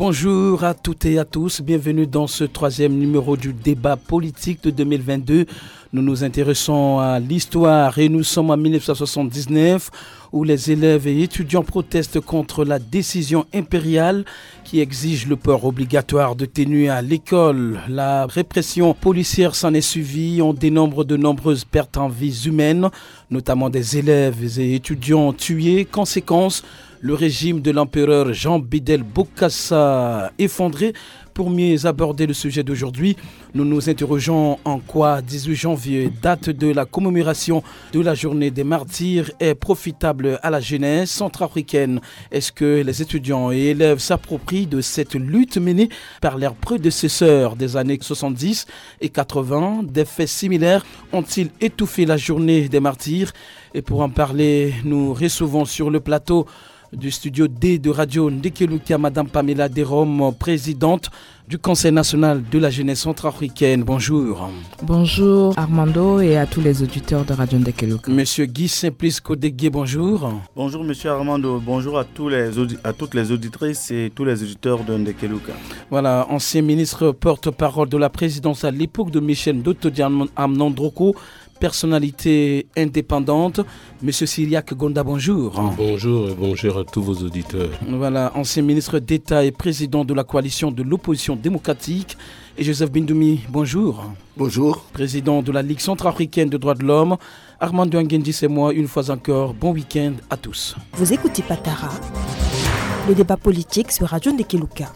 Bonjour à toutes et à tous, bienvenue dans ce troisième numéro du débat politique de 2022. Nous nous intéressons à l'histoire et nous sommes en 1979 où les élèves et étudiants protestent contre la décision impériale qui exige le port obligatoire de tenue à l'école. La répression policière s'en est suivie, on dénombre de nombreuses pertes en vies humaines, notamment des élèves et étudiants tués. Conséquence, le régime de l'empereur Jean Bédel Bokassa effondré. Pour mieux aborder le sujet d'aujourd'hui, nous nous interrogeons en quoi 18 janvier, date de la commémoration de la journée des martyrs, est profitable à la jeunesse centrafricaine. Est-ce que les étudiants et élèves s'approprient de cette lutte menée par leurs prédécesseurs des années 70 et 80? Des faits similaires ont-ils étouffé la journée des martyrs? Et pour en parler, nous recevons sur le plateau du studio D de Radio Ndekeluka, Madame Pamela Derom, présidente du Conseil national de la jeunesse centrafricaine. Bonjour. Bonjour Armando et à tous les auditeurs de Radio Ndekeluka. Monsieur Guy Simplice Kodegui, bonjour. Bonjour Monsieur Armando, bonjour à toutes les auditrices et tous les auditeurs de Ndekeluka. Voilà, ancien ministre porte-parole de la présidence à l'époque de Michel Dotodian Amnandroko, personnalité indépendante. Monsieur Syriac Gonda, bonjour. Bonjour et bonjour à tous vos auditeurs. Voilà, ancien ministre d'État et président de la coalition de l'opposition démocratique. Et Joseph Bindoumi, bonjour. Bonjour. Président de la Ligue centrafricaine des droits de l'homme. Armando Anguendis et moi, une fois encore, bon week-end à tous. Vous écoutez Patara, le débat politique sur Radio Ndekeluka.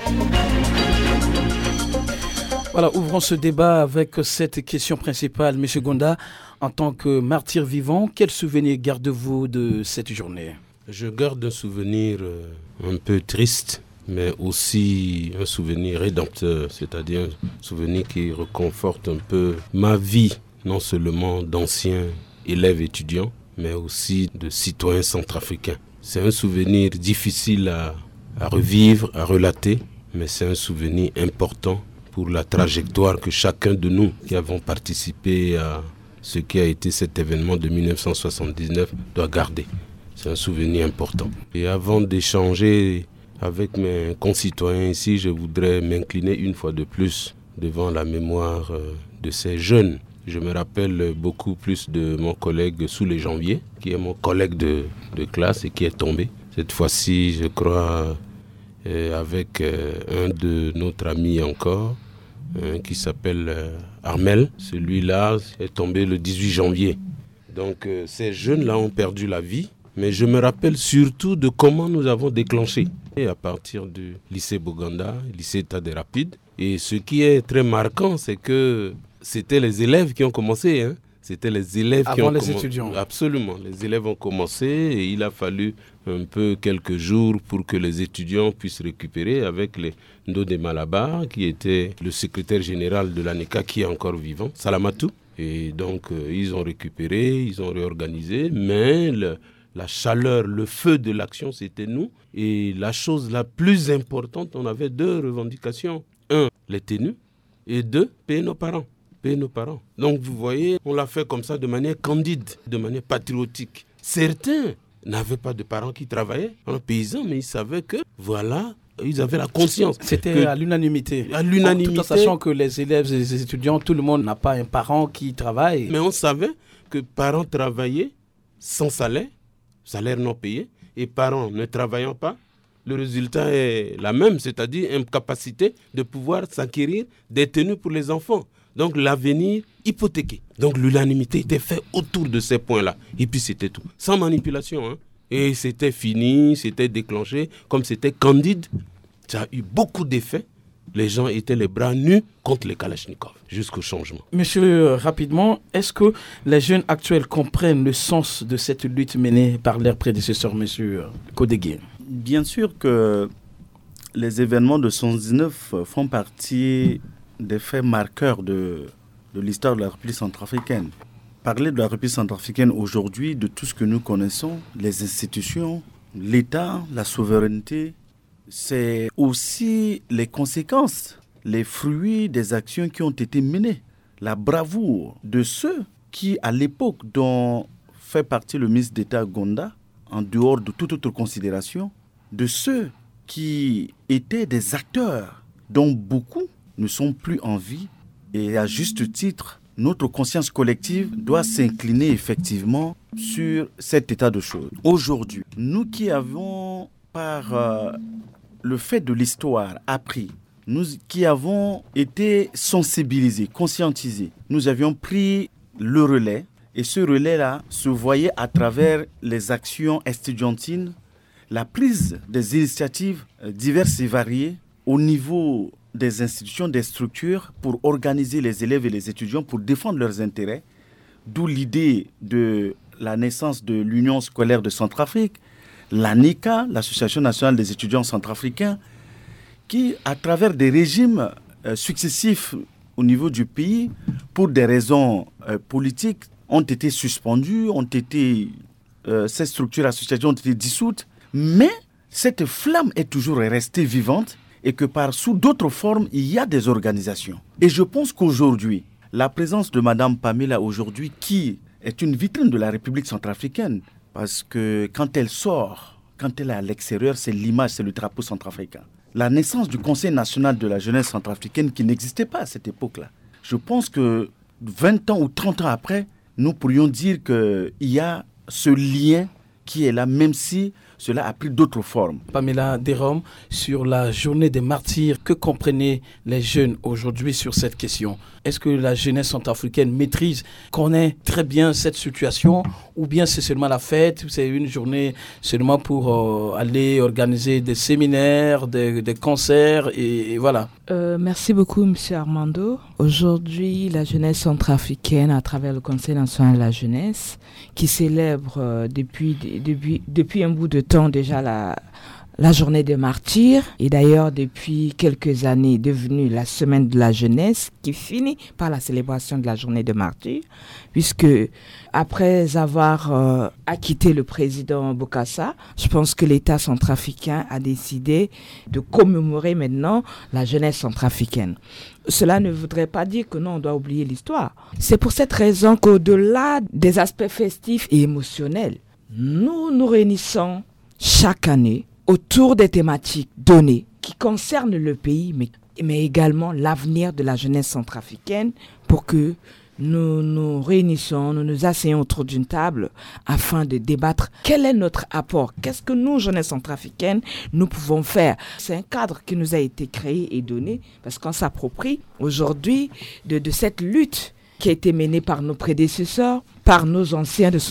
Voilà, ouvrons ce débat avec cette question principale. Monsieur Gonda, en tant que martyr vivant, quel souvenir gardez-vous de cette journée? Je garde un souvenir un peu triste, mais aussi un souvenir rédempteur, c'est-à-dire un souvenir qui réconforte un peu ma vie, non seulement d'ancien élève étudiant, mais aussi de citoyen centrafricain. C'est un souvenir difficile à revivre, à relater, mais c'est un souvenir important pour la trajectoire que chacun de nous qui avons participé à ce qui a été cet événement de 1979 doit garder. C'est un souvenir important. Et avant d'échanger avec mes concitoyens ici, je voudrais m'incliner une fois de plus devant la mémoire de ces jeunes. Je me rappelle beaucoup plus de mon collègue Soulé Janvier, qui est mon collègue de classe et qui est tombé. Cette fois-ci, je crois, avec un de notre ami encore, qui s'appelle Armel. Celui-là est tombé le 18 janvier. Donc ces jeunes-là ont perdu la vie, mais je me rappelle surtout de comment nous avons déclenché. Et à partir du lycée Boganda, lycée État des Rapides. Et ce qui est très marquant, c'est que c'était les élèves qui ont commencé. Hein. C'était les élèves avant les étudiants. Absolument. Les élèves ont commencé et il a fallu un peu quelques jours pour que les étudiants puissent récupérer avec les Ndodé Malabar, qui était le secrétaire général de l'ANECA, qui est encore vivant, Salamatou. Et donc, ils ont récupéré, ils ont réorganisé, mais la chaleur, le feu de l'action, c'était nous. Et la chose la plus importante, on avait deux revendications. Un, les tenues, et deux, payer nos parents. Donc vous voyez, on l'a fait comme ça de manière candide, de manière patriotique. Certains n'avaient pas de parents qui travaillaient en paysans, mais ils savaient que, voilà, ils avaient la conscience. C'était à l'unanimité. À l'unanimité. Tout en sachant que les élèves et les étudiants, tout le monde n'a pas un parent qui travaille. Mais on savait que parents travaillaient sans salaire non payé, et parents ne travaillant pas, le résultat est la même, c'est-à-dire incapacité de pouvoir s'acquérir des tenues pour les enfants. Donc l'avenir hypothéqué. Donc l'unanimité était faite autour de ces points-là. Et puis c'était tout. Sans manipulation. Hein. Et c'était fini, c'était déclenché. Comme c'était candide, ça a eu beaucoup d'effets. Les gens étaient les bras nus contre les Kalachnikov jusqu'au changement. Monsieur, rapidement, est-ce que les jeunes actuels comprennent le sens de cette lutte menée par leurs prédécesseurs, monsieur Kodegui? Bien sûr que les événements de 1979 font partie des faits marqueurs de l'histoire de la République centrafricaine. Parler de la République centrafricaine aujourd'hui, de tout ce que nous connaissons, les institutions, l'État, la souveraineté, c'est aussi les conséquences, les fruits des actions qui ont été menées, la bravoure de ceux qui, à l'époque dont fait partie le ministre d'État Gonda, en dehors de toute autre considération, de ceux qui étaient des acteurs dont beaucoup ne sont plus en vie. Et à juste titre, notre conscience collective doit s'incliner effectivement sur cet état de choses. Aujourd'hui, nous qui avons, par le fait de l'histoire, appris, nous qui avons été sensibilisés, conscientisés, nous avions pris le relais. Et ce relais-là se voyait à travers les actions estudiantines, la prise des initiatives diverses et variées au niveau des institutions, des structures pour organiser les élèves et les étudiants pour défendre leurs intérêts. D'où l'idée de la naissance de l'Union scolaire de Centrafrique, l'ANICA, l'Association nationale des étudiants centrafricains, qui, à travers des régimes successifs au niveau du pays, pour des raisons politiques, ont été suspendues, ces structures associatives ont été dissoutes, mais cette flamme est toujours restée vivante et que sous d'autres formes, il y a des organisations. Et je pense qu'aujourd'hui, la présence de Mme Pamela aujourd'hui, qui est une vitrine de la République centrafricaine, parce que quand elle sort, quand elle est à l'extérieur, c'est l'image, c'est le drapeau centrafricain. La naissance du Conseil national de la jeunesse centrafricaine qui n'existait pas à cette époque-là. Je pense que 20 ans ou 30 ans après, nous pourrions dire qu'il y a ce lien qui est là, même si cela a pris d'autres formes. Pamela Derome, sur la journée des martyrs, que comprenaient les jeunes aujourd'hui sur cette question? Est-ce que la jeunesse centrafricaine connaît très bien cette situation, ou bien c'est seulement la fête, c'est une journée seulement pour aller organiser des séminaires, des concerts et voilà? Merci beaucoup, M. Armando. Aujourd'hui, la jeunesse centrafricaine, à travers le Conseil national de la jeunesse, qui célèbre depuis un bout de temps déjà la journée des martyrs, et d'ailleurs depuis quelques années devenue la semaine de la jeunesse, qui finit par la célébration de la journée des martyrs, puisque après avoir acquitté le président Bokassa, je pense que l'État centrafricain a décidé de commémorer maintenant la jeunesse centrafricaine. Cela ne voudrait pas dire que non, on doit oublier l'histoire. C'est pour cette raison qu'au-delà des aspects festifs et émotionnels, nous nous réunissons chaque année autour des thématiques données qui concernent le pays, mais également l'avenir de la jeunesse centrafricaine, pour que nous nous réunissons, nous nous asseyons autour d'une table afin de débattre quel est notre apport, qu'est-ce que nous, jeunesse centrafricaine, nous pouvons faire. C'est un cadre qui nous a été créé et donné parce qu'on s'approprie aujourd'hui de cette lutte qui a été menée par nos prédécesseurs, par nos anciens de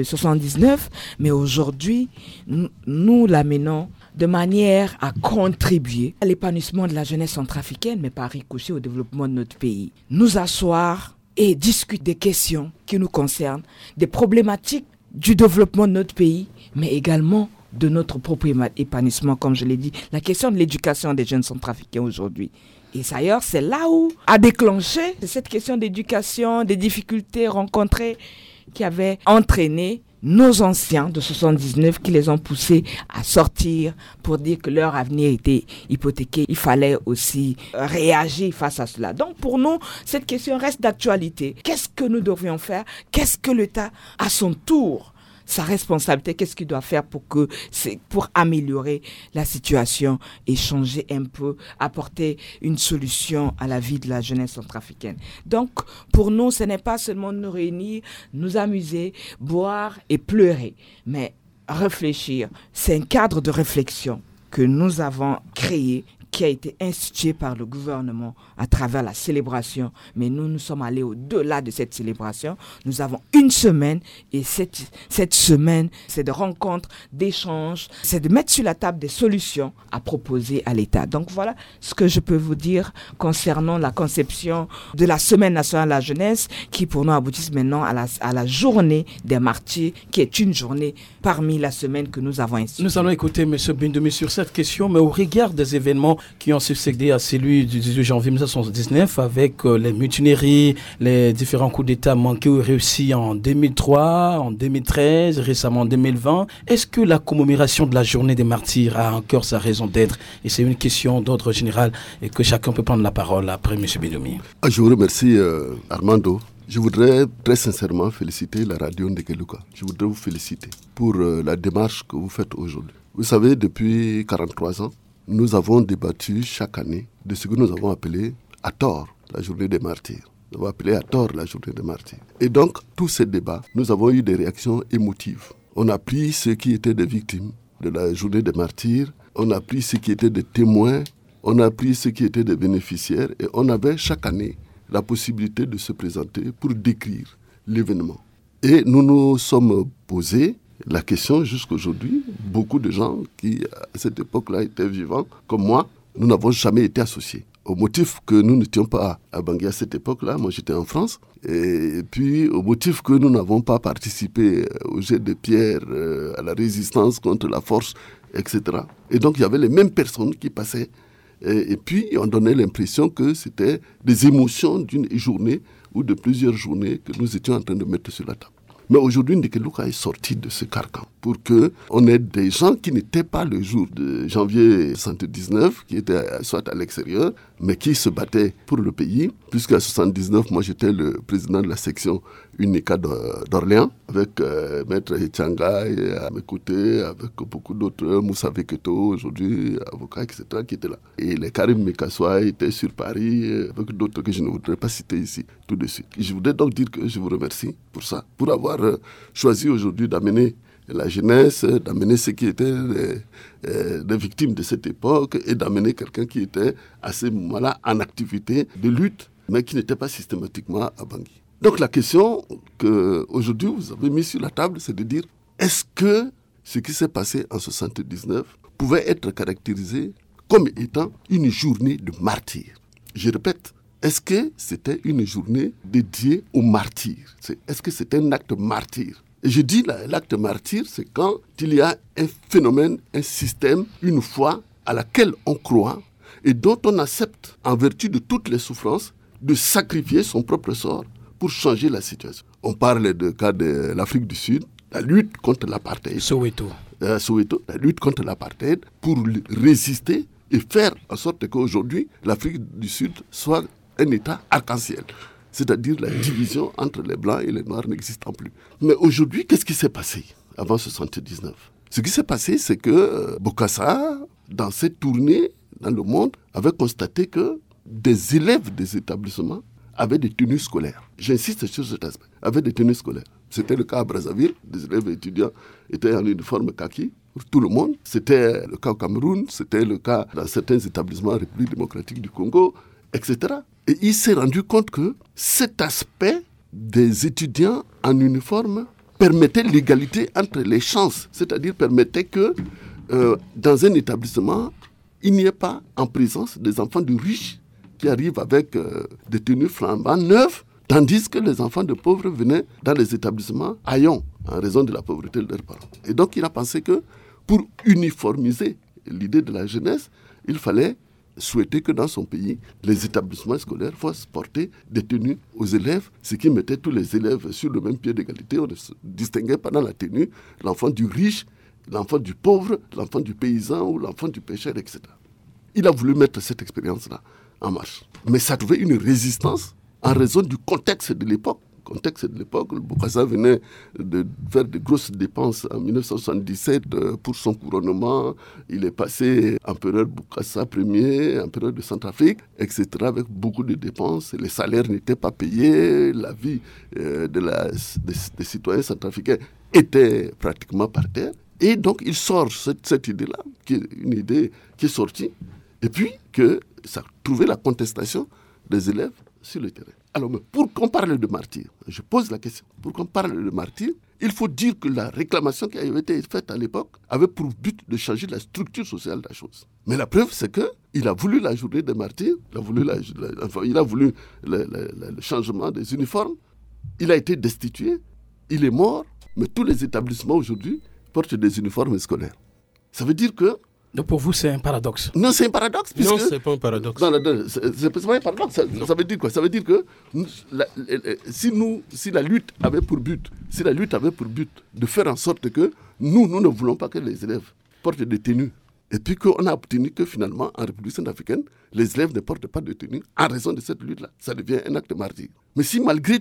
79, mais aujourd'hui, nous la menons de manière à contribuer à l'épanouissement de la jeunesse centrafricaine, mais par ricochet au développement de notre pays. Nous asseoir et discuter des questions qui nous concernent, des problématiques du développement de notre pays, mais également de notre propre épanouissement, comme je l'ai dit, la question de l'éducation des jeunes centrafricains aujourd'hui. Et d'ailleurs, c'est là où a déclenché cette question d'éducation, des difficultés rencontrées qui avaient entraîné nos anciens de 79 qui les ont poussés à sortir pour dire que leur avenir était hypothéqué. Il fallait aussi réagir face à cela. Donc pour nous, cette question reste d'actualité. Qu'est-ce que nous devrions faire? Qu'est-ce que l'État, à son tour, sa responsabilité, qu'est-ce qu'il doit faire pour améliorer la situation et changer un peu, apporter une solution à la vie de la jeunesse centrafricaine. Donc, pour nous, ce n'est pas seulement nous réunir, nous amuser, boire et pleurer, mais réfléchir. C'est un cadre de réflexion que nous avons créé, qui a été institué par le gouvernement à travers la célébration. Mais nous sommes allés au-delà de cette célébration. Nous avons une semaine et cette semaine, c'est de rencontres, d'échanges, c'est de mettre sur la table des solutions à proposer à l'État. Donc voilà ce que je peux vous dire concernant la conception de la Semaine nationale de la jeunesse qui pour nous aboutissent maintenant à la journée des martyrs qui est une journée parmi la semaine que nous avons instituée. Nous allons écouter M. Bindoumi sur cette question, mais au regard des événements qui ont succédé à celui du 18 janvier 1979 avec les mutineries, les différents coups d'État manqués ou réussis en 2003, en 2013, récemment en 2020. Est-ce que la commémoration de la journée des martyrs a encore sa raison d'être? Et c'est une question d'ordre général et que chacun peut prendre la parole après M. Bindoumi. Je vous remercie Armando. Je voudrais très sincèrement féliciter la radio Ndekeluka. Je voudrais vous féliciter pour la démarche que vous faites aujourd'hui. Vous savez, depuis 43 ans, nous avons débattu chaque année de ce que nous avons appelé à tort la journée des martyrs. Nous avons appelé à tort la journée des martyrs. Et donc, tous ces débats, nous avons eu des réactions émotives. On a pris ceux qui étaient des victimes de la journée des martyrs, on a pris ceux qui étaient des témoins, on a pris ceux qui étaient des bénéficiaires, et on avait chaque année la possibilité de se présenter pour décrire l'événement. Et nous nous sommes posés la question jusqu'aujourd'hui. Beaucoup de gens qui, à cette époque-là, étaient vivants, comme moi, nous n'avons jamais été associés. Au motif que nous n'étions pas à Bangui à cette époque-là, moi j'étais en France, et puis au motif que nous n'avons pas participé au jet de pierre, à la résistance contre la force, etc. Et donc il y avait les mêmes personnes qui passaient, et puis on donnait l'impression que c'était des émotions d'une journée ou de plusieurs journées que nous étions en train de mettre sur la table. Mais aujourd'hui, Ndeke Luka est sorti de ce carcan pour qu'on ait des gens qui n'étaient pas le jour de janvier 1979, qui étaient soit à l'extérieur, mais qui se battaient pour le pays. Puisqu'à 1979, moi j'étais le président de la section UNICA d'Orléans, avec Maître Hichanga à mes côtés, avec beaucoup d'autres, Moussa Veketo, aujourd'hui avocat, etc., qui étaient là. Et les Karim Mekassoua étaient sur Paris, avec d'autres que je ne voudrais pas citer ici tout de suite. Je voudrais donc dire que je vous remercie pour ça, pour avoir choisi aujourd'hui d'amener la jeunesse, d'amener ceux qui étaient des victimes de cette époque et d'amener quelqu'un qui était à ce moment-là en activité de lutte, mais qui n'était pas systématiquement à Bangui. Donc la question qu'aujourd'hui vous avez mise sur la table, c'est de dire, est-ce que ce qui s'est passé en 1979 pouvait être caractérisé comme étant une journée de martyrs? Je répète, est-ce que c'était une journée dédiée aux martyrs? Est-ce que c'était un acte martyr? Et je dis l'acte martyr, c'est quand il y a un phénomène, un système, une foi à laquelle on croit et dont on accepte, en vertu de toutes les souffrances, de sacrifier son propre sort pour changer la situation. On parle du cas de l'Afrique du Sud, la lutte contre l'apartheid. Soweto, la lutte contre l'apartheid pour résister et faire en sorte qu'aujourd'hui, l'Afrique du Sud soit un État arc-en-ciel. C'est-à-dire la division entre les Blancs et les Noirs n'existant plus. Mais aujourd'hui, qu'est-ce qui s'est passé avant 1979 ? Ce qui s'est passé, c'est que Bokassa, dans cette tournée dans le monde, avait constaté que des élèves des établissements avaient des tenues scolaires. J'insiste sur cet aspect. Avaient des tenues scolaires. C'était le cas à Brazzaville. Des élèves étudiants étaient en uniforme kaki pour tout le monde. C'était le cas au Cameroun. C'était le cas dans certains établissements en République démocratique du Congo, etc. Et il s'est rendu compte que cet aspect des étudiants en uniforme permettait l'égalité entre les chances. C'est-à-dire permettait que dans un établissement, il n'y ait pas en présence des enfants de riches qui arrivent avec des tenues flambant neuves, tandis que les enfants de pauvres venaient dans les établissements haillons en raison de la pauvreté de leurs parents. Et donc il a pensé que pour uniformiser l'idée de la jeunesse, il fallait souhaitait que dans son pays, les établissements scolaires fassent porter des tenues aux élèves, ce qui mettait tous les élèves sur le même pied d'égalité. On distinguait pas dans la tenue l'enfant du riche, l'enfant du pauvre, l'enfant du paysan ou l'enfant du pêcheur, etc. Il a voulu mettre cette expérience-là en marche. Mais ça trouvait une résistance en raison du contexte de l'époque. Bokassa venait de faire de grosses dépenses en 1977 pour son couronnement. Il est passé empereur Bokassa Ier, empereur de Centrafrique, etc., avec beaucoup de dépenses. Les salaires n'étaient pas payés, la vie des citoyens centrafricains était pratiquement par terre. Et donc il sort cette idée-là, qui est une idée qui est sortie, et puis que ça a trouvé la contestation des élèves sur le terrain. Alors, pour qu'on parle de martyrs, je pose la question, pour qu'on parle de martyrs, il faut dire que la réclamation qui avait été faite à l'époque avait pour but de changer la structure sociale de la chose. Mais la preuve, c'est qu'il a voulu la journée des martyrs, il a voulu le changement des uniformes, il a été destitué, il est mort, mais tous les établissements aujourd'hui portent des uniformes scolaires. Ça veut dire que... Donc pour vous, c'est un paradoxe. Non, c'est un paradoxe. Non, c'est pas un paradoxe. Non, c'est pas un paradoxe. Ça veut dire quoi? Ça veut dire que si la lutte avait pour but de faire en sorte que nous ne voulons pas que les élèves portent des tenues, et puis qu'on a obtenu que finalement, en République centrafricaine, les élèves ne portent pas de tenue en raison de cette lutte-là, ça devient un acte martyr. Mais si malgré tout,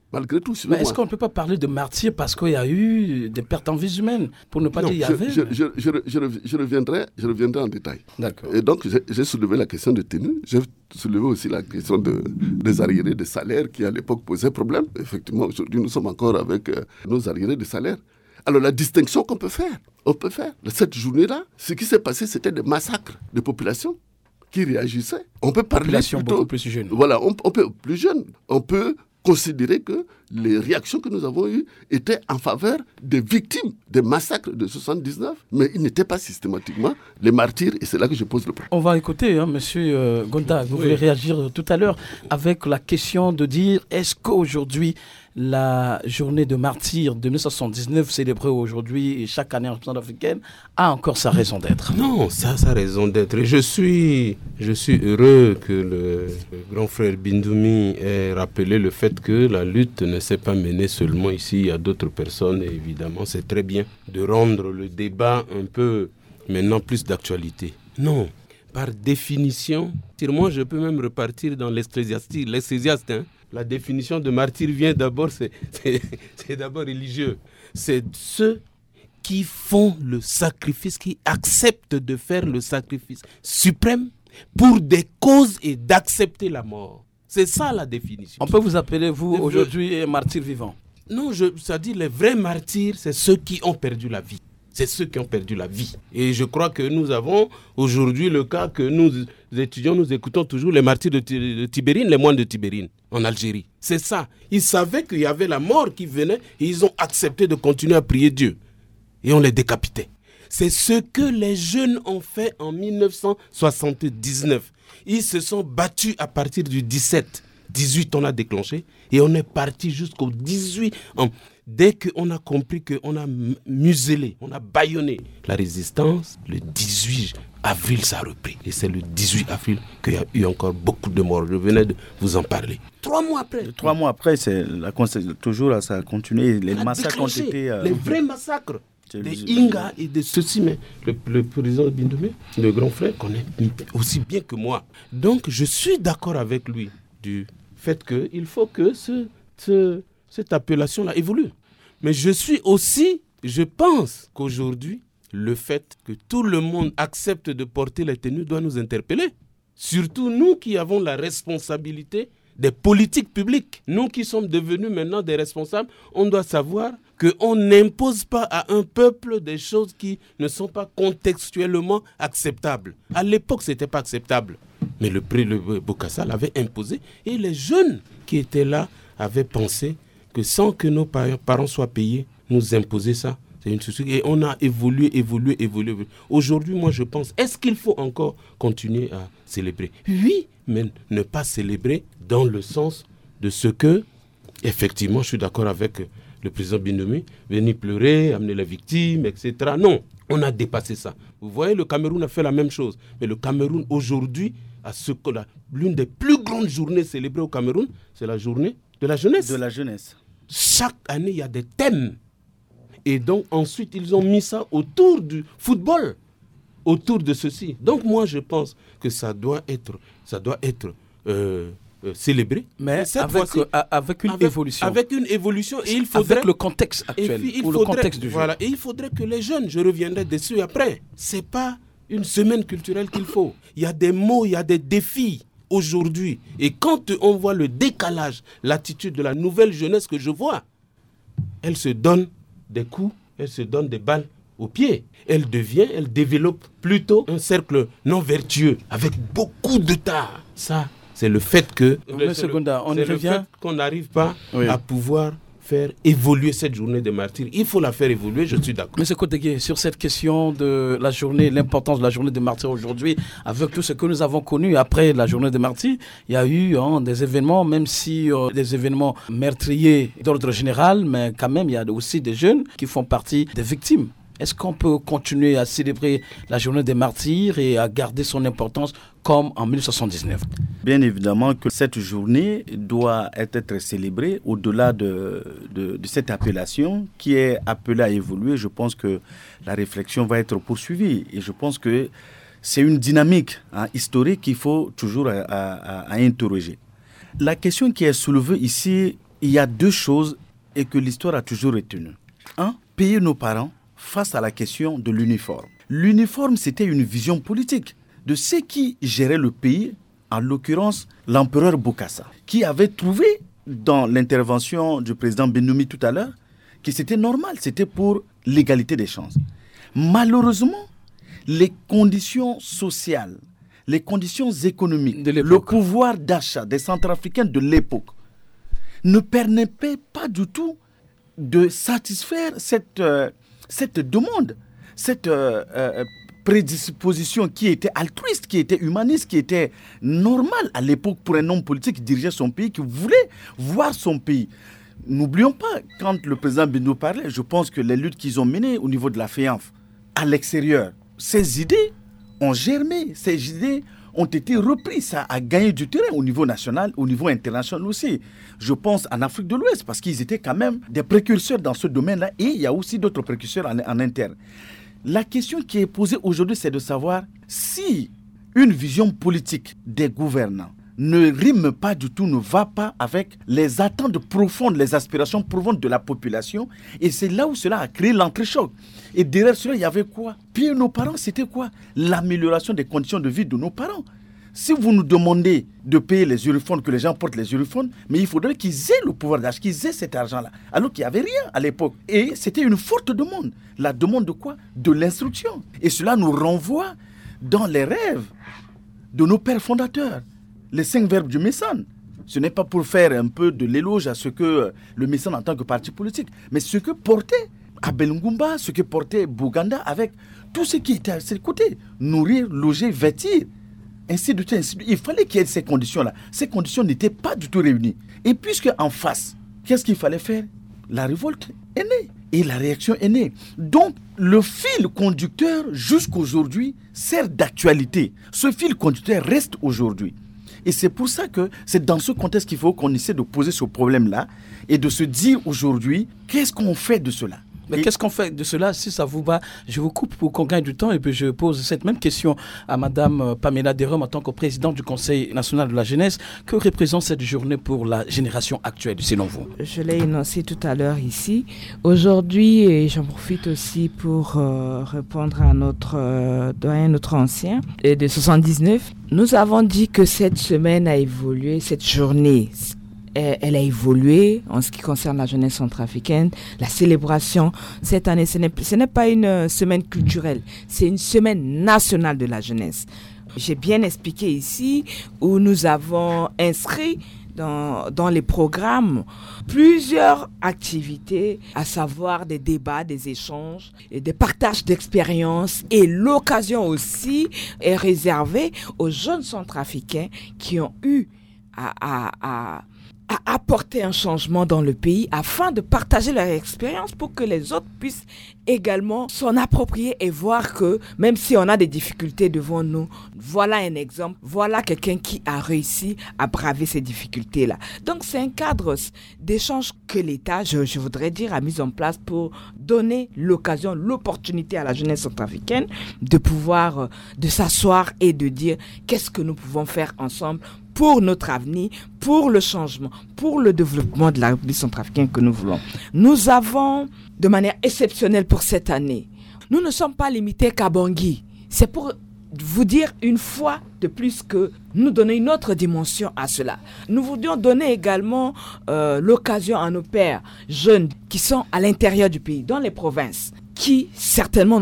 Malgré tout, mais est-ce qu'on ne peut pas parler de martyrs parce qu'il y a eu des pertes en vies humaines, pour ne pas dire il y avait... Je reviendrai en détail. D'accord. Et donc, j'ai soulevé la question de tenue. J'ai soulevé aussi la question des arriérés de salaire qui, à l'époque, posaient problème. Effectivement, aujourd'hui, nous sommes encore avec nos arriérés de salaire. Alors, la distinction qu'on peut faire, cette journée-là, ce qui s'est passé, c'était des massacres de populations qui réagissaient. On peut parler population plutôt, beaucoup plus jeune. Voilà, on peut plus jeune. On peut considérer que les réactions que nous avons eues étaient en faveur des victimes des massacres de 79, mais ils n'étaient pas systématiquement les martyrs, et c'est là que je pose le problème. On va écouter, monsieur Gonda, vous voulez réagir tout à l'heure avec la question de dire, est-ce qu'aujourd'hui, la journée de martyrs de 1979, célébrée aujourd'hui et chaque année en République africaine, a encore sa raison d'être? Non, ça a sa raison d'être. Et je suis heureux que le grand frère Bindoumi ait rappelé le fait que la lutte ne s'est pas menée seulement ici. Il y a d'autres personnes, et évidemment, c'est très bien de rendre le débat un peu maintenant plus d'actualité. Non, par définition, moi je peux même repartir dans l'Ecclésiaste. La définition de martyr vient d'abord, c'est d'abord religieux. C'est ceux qui font le sacrifice, qui acceptent de faire le sacrifice suprême pour des causes et d'accepter la mort. C'est ça la définition. On peut vous appeler, vous, aujourd'hui, martyr vivant? Non, ça dit les vrais martyrs, c'est ceux qui ont perdu la vie. C'est ceux qui ont perdu la vie. Et je crois que nous avons aujourd'hui le cas que nous étudions, nous écoutons toujours les martyrs de Tibérine, les moines de Tibérine, en Algérie. C'est ça. Ils savaient qu'il y avait la mort qui venait et ils ont accepté de continuer à prier Dieu. Et on les décapitait. C'est ce que les jeunes ont fait en 1979. Ils se sont battus à partir du 17. 18, on a déclenché et on est parti jusqu'au 18. Dès qu'on a compris qu'on a muselé, on a bâillonné la résistance, le 18 avril, ça a repris. Et c'est le 18 avril qu'il y a eu encore beaucoup de morts. Je venais de vous en parler. 3 mois après. 3 mois après, toujours ça a continué. Les massacres ont été... Les vrais massacres. Des Inga et de ceci, mais le président Bindoumi, le grand frère, connaît aussi bien que moi. Donc, je suis d'accord avec lui du fait qu'il faut que cette appellation-là évolue. Mais je pense qu'aujourd'hui, le fait que tout le monde accepte de porter les tenues doit nous interpeller. Surtout nous qui avons la responsabilité des politiques publiques. Nous qui sommes devenus maintenant des responsables, on doit savoir qu'on n'impose pas à un peuple des choses qui ne sont pas contextuellement acceptables. À l'époque, ce n'était pas acceptable. Mais le Bokassa l'avait imposé et les jeunes qui étaient là avaient pensé que sans que nos parents soient payés, nous imposer ça, c'est une chose. Et on a évolué. Aujourd'hui, moi je pense, est-ce qu'il faut encore continuer à célébrer? Oui, mais ne pas célébrer dans le sens de ce que, effectivement, je suis d'accord avec le président Bindoumi, venir pleurer, amener les victimes, etc. Non, on a dépassé ça. Vous voyez, le Cameroun a fait la même chose. Mais le Cameroun, aujourd'hui, l'une des plus grandes journées célébrées au Cameroun, c'est la journée de la jeunesse. De la jeunesse. Chaque année, il y a des thèmes. Et donc, ensuite, ils ont mis ça autour du football, autour de ceci. Donc, moi, je pense que ça doit être célébré. Mais avec une évolution. Avec une évolution. Et il faudrait, avec le contexte actuel, le contexte du jeu. Voilà, et il faudrait que les jeunes, je reviendrai dessus après, ce n'est pas une semaine culturelle qu'il faut. Il y a des mots, il y a des défis aujourd'hui. Et quand on voit le décalage, l'attitude de la nouvelle jeunesse que je vois, elle se donne des coups, elle se donne des balles aux pieds. Elle développe plutôt un cercle non vertueux avec beaucoup de tard. Ça, c'est le fait que qu'on n'arrive pas à pouvoir faire évoluer cette journée des martyrs. Il faut la faire évoluer, je suis d'accord. Monsieur Kotegué, sur cette question de la journée, l'importance de la journée des martyrs aujourd'hui, avec tout ce que nous avons connu après la journée des martyrs, il y a eu des événements, même si des événements meurtriers d'ordre général, mais quand même, il y a aussi des jeunes qui font partie des victimes. Est-ce qu'on peut continuer à célébrer la journée des martyrs et à garder son importance comme en 1979? Bien évidemment que cette journée doit être célébrée au-delà de cette appellation qui est appelée à évoluer. Je pense que la réflexion va être poursuivie et je pense que c'est une dynamique historique qu'il faut toujours à interroger. La question qui est soulevée ici il y a deux choses et que l'histoire a toujours retenues. Un, payer nos parents face à la question de l'uniforme. L'uniforme, c'était une vision politique de ceux qui géraient le pays, en l'occurrence l'empereur Bokassa, qui avait trouvé dans l'intervention du président Benoumi tout à l'heure que c'était normal, c'était pour l'égalité des chances. Malheureusement, les conditions sociales, les conditions économiques, le pouvoir d'achat des Centrafricains de l'époque ne permettaient pas du tout de satisfaire cette demande, cette prédisposition qui était altruiste, qui était humaniste, qui était normale à l'époque pour un homme politique qui dirigeait son pays, qui voulait voir son pays. N'oublions pas, quand le président Beno parlait, je pense que les luttes qu'ils ont menées au niveau de la FEANF, à l'extérieur, ces idées ont germé, ces idées ont été reprises, ça a gagné du terrain au niveau national, au niveau international aussi. Je pense en Afrique de l'Ouest, parce qu'ils étaient quand même des précurseurs dans ce domaine-là, et il y a aussi d'autres précurseurs en interne. La question qui est posée aujourd'hui, c'est de savoir si une vision politique des gouvernants ne rime pas du tout, ne va pas avec les attentes profondes, les aspirations profondes de la population. Et c'est là où cela a créé l'entrechoc. Et derrière cela, il y avait quoi? Puis nos parents, c'était quoi? L'amélioration des conditions de vie de nos parents. Si vous nous demandez de payer les uniformes, que les gens portent les uniformes, mais il faudrait qu'ils aient le pouvoir d'achat, qu'ils aient cet argent-là. Alors qu'il n'y avait rien à l'époque. Et c'était une forte demande. La demande de quoi? De l'instruction. Et cela nous renvoie dans les rêves de nos pères fondateurs. Les 5 verbes du Messane. Ce n'est pas pour faire un peu de l'éloge à ce que le Messane en tant que parti politique, mais ce que portait Abel Ngumba, ce que portait Bouganda avec tout ce qui était à ses côtés. Nourrir, loger, vêtir. Ainsi de suite, ainsi de suite. Il fallait qu'il y ait ces conditions-là. Ces conditions n'étaient pas du tout réunies. Et puisque en face, qu'est-ce qu'il fallait faire? La révolte est née. Et la réaction est née. Donc, le fil conducteur jusqu'aujourd'hui sert d'actualité. Ce fil conducteur reste aujourd'hui. Et c'est pour ça que c'est dans ce contexte qu'il faut qu'on essaie de poser ce problème-là et de se dire aujourd'hui, qu'est-ce qu'on fait de cela? Mais qu'est-ce qu'on fait de cela? Si ça vous va, je vous coupe pour qu'on gagne du temps et puis je pose cette même question à Madame Pamela Derome en tant que présidente du Conseil national de la jeunesse. Que représente cette journée pour la génération actuelle, selon vous? Je l'ai énoncé tout à l'heure ici. Aujourd'hui, et j'en profite aussi pour répondre à notre doyen, notre ancien, de 79, nous avons dit que cette semaine a évolué, cette journée, elle a évolué en ce qui concerne la jeunesse centrafricaine. La célébration, cette année, ce n'est pas une semaine culturelle, c'est une semaine nationale de la jeunesse. J'ai bien expliqué ici où nous avons inscrit dans les programmes plusieurs activités, à savoir des débats, des échanges, et des partages d'expériences. Et l'occasion aussi est réservée aux jeunes centrafricains qui ont eu à apporter un changement dans le pays afin de partager leur expérience pour que les autres puissent également s'en approprier et voir que même si on a des difficultés devant nous, voilà un exemple, voilà quelqu'un qui a réussi à braver ces difficultés-là. Donc c'est un cadre d'échange que l'État, je voudrais dire, a mis en place pour donner l'occasion, l'opportunité à la jeunesse centrafricaine de pouvoir, de s'asseoir et de dire qu'est-ce que nous pouvons faire ensemble pour notre avenir, pour le changement, pour le développement de la République centrafricaine que nous voulons. Nous avons, de manière exceptionnelle pour cette année, nous ne sommes pas limités qu'à Bangui. C'est pour vous dire une fois de plus que nous donnons une autre dimension à cela. Nous voulions donner également l'occasion à nos pères jeunes qui sont à l'intérieur du pays, dans les provinces, qui certainement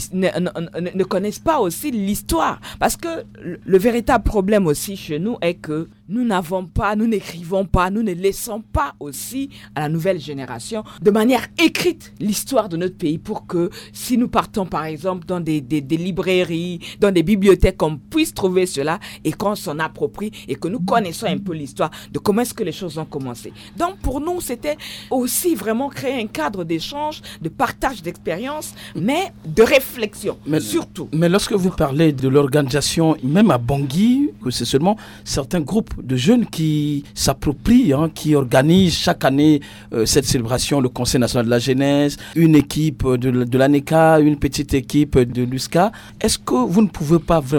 ne connaissent pas aussi l'histoire. Parce que le véritable problème aussi chez nous est que nous n'écrivons pas, nous ne laissons pas aussi à la nouvelle génération de manière écrite l'histoire de notre pays pour que si nous partons par exemple dans des librairies, dans des bibliothèques, qu'on puisse trouver cela et qu'on s'en approprie et que nous connaissons un peu l'histoire de comment est-ce que les choses ont commencé. Donc pour nous, c'était aussi vraiment créer un cadre d'échange, de partage d'expérience, mais de réflexion, surtout. Mais lorsque vous parlez de l'organisation, même à Bangui, que c'est seulement certains groupes de jeunes qui s'approprient, qui organisent chaque année cette célébration, le Conseil national de la jeunesse, une équipe de l'ANECA, une petite équipe de l'USCA. Est-ce que vous ne pouvez pas vraiment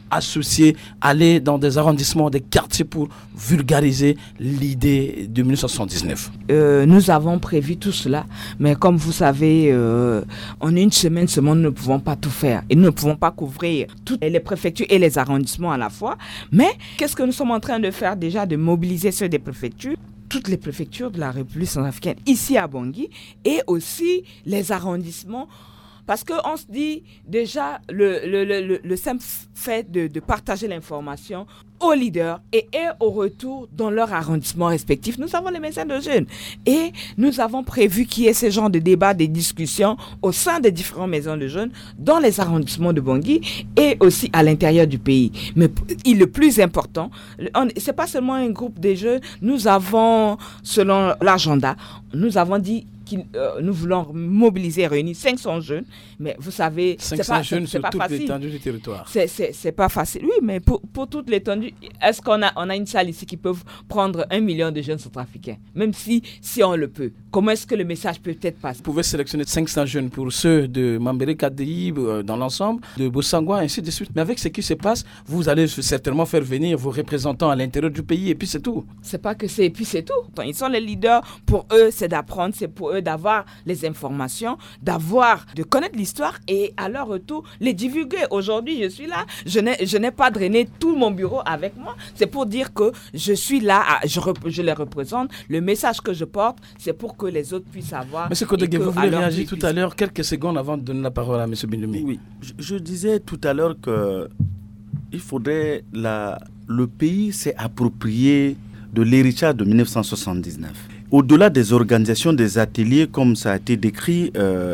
associer, aller dans des arrondissements, des quartiers pour vulgariser l'idée de 1979? Nous avons prévu tout cela, mais comme vous savez, en une semaine seulement, nous ne pouvons pas tout faire. Et nous ne pouvons pas couvrir toutes les préfectures et les arrondissements à la fois. Mais qu'est-ce que nous sommes en train de faire déjà? De mobiliser ceux des préfectures, toutes les préfectures de la République centrafricaine, ici à Bangui, et aussi les arrondissements. Parce qu'on se dit déjà, le simple fait de partager l'information aux leaders et au retour dans leur arrondissement respectif. Nous avons les médecins de jeunes et nous avons prévu qu'il y ait ce genre de débats, des discussions au sein des différentes maisons de jeunes dans les arrondissements de Bangui et aussi à l'intérieur du pays. Mais le plus important, c'est pas seulement un groupe de jeunes. Nous avons, selon l'agenda, nous avons dit nous voulons mobiliser et réunir 500 jeunes, mais vous savez, 500 jeunes sur toute facile. L'étendue du territoire. C'est pas facile. Oui, mais pour toute l'étendue, est-ce qu'on a une salle ici qui peut prendre 1 million de jeunes centrafricains? Même si on le peut. Comment est-ce que le message peut être passé? Vous pouvez sélectionner 500 jeunes pour ceux de Mambéré, Kadei, dans l'ensemble, de Bosangwa, ainsi de suite. Mais avec ce qui se passe, vous allez certainement faire venir vos représentants à l'intérieur du pays et puis c'est tout. C'est pas que c'est, et puis c'est tout. Ils sont les leaders. Pour eux, c'est d'apprendre, c'est pour eux d'avoir les informations, de connaître l'histoire et à leur retour, les divulguer. Aujourd'hui, je suis là, je n'ai pas drainé tout mon bureau avec moi. C'est pour dire que je suis là, je les représente. Le message que je porte, c'est pour que les autres puissent avoir. Monsieur Kodege, vous voulez réagir tout à l'heure, quelques secondes avant de donner la parole à M. Bindoumi. Oui, je disais tout à l'heure qu'il faudrait, le pays s'est approprié de l'héritage de 1979. Au-delà des organisations des ateliers, comme ça a été décrit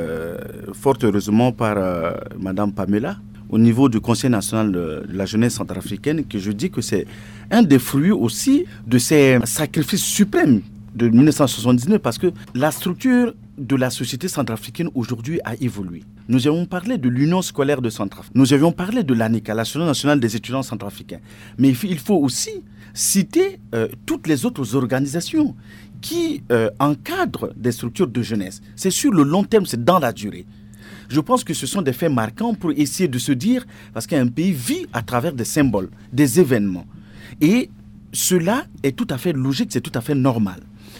fort heureusement par Mme Pamela, au niveau du Conseil national de la jeunesse centrafricaine, que je dis que c'est un des fruits aussi de ces sacrifices suprêmes de 1979, parce que la structure de la société centrafricaine aujourd'hui a évolué. Nous avons parlé de l'Union scolaire de Centrafrique. Nous avions parlé de l'ANECA, l'Association nationale des étudiants centrafricains. Mais il faut aussi citer toutes les autres organisations qui encadrent des structures de jeunesse. C'est sur le long terme, c'est dans la durée. Je pense que ce sont des faits marquants pour essayer de se dire, parce qu'un pays vit à travers des symboles, des événements. Et cela est tout à fait logique, c'est tout à fait normal.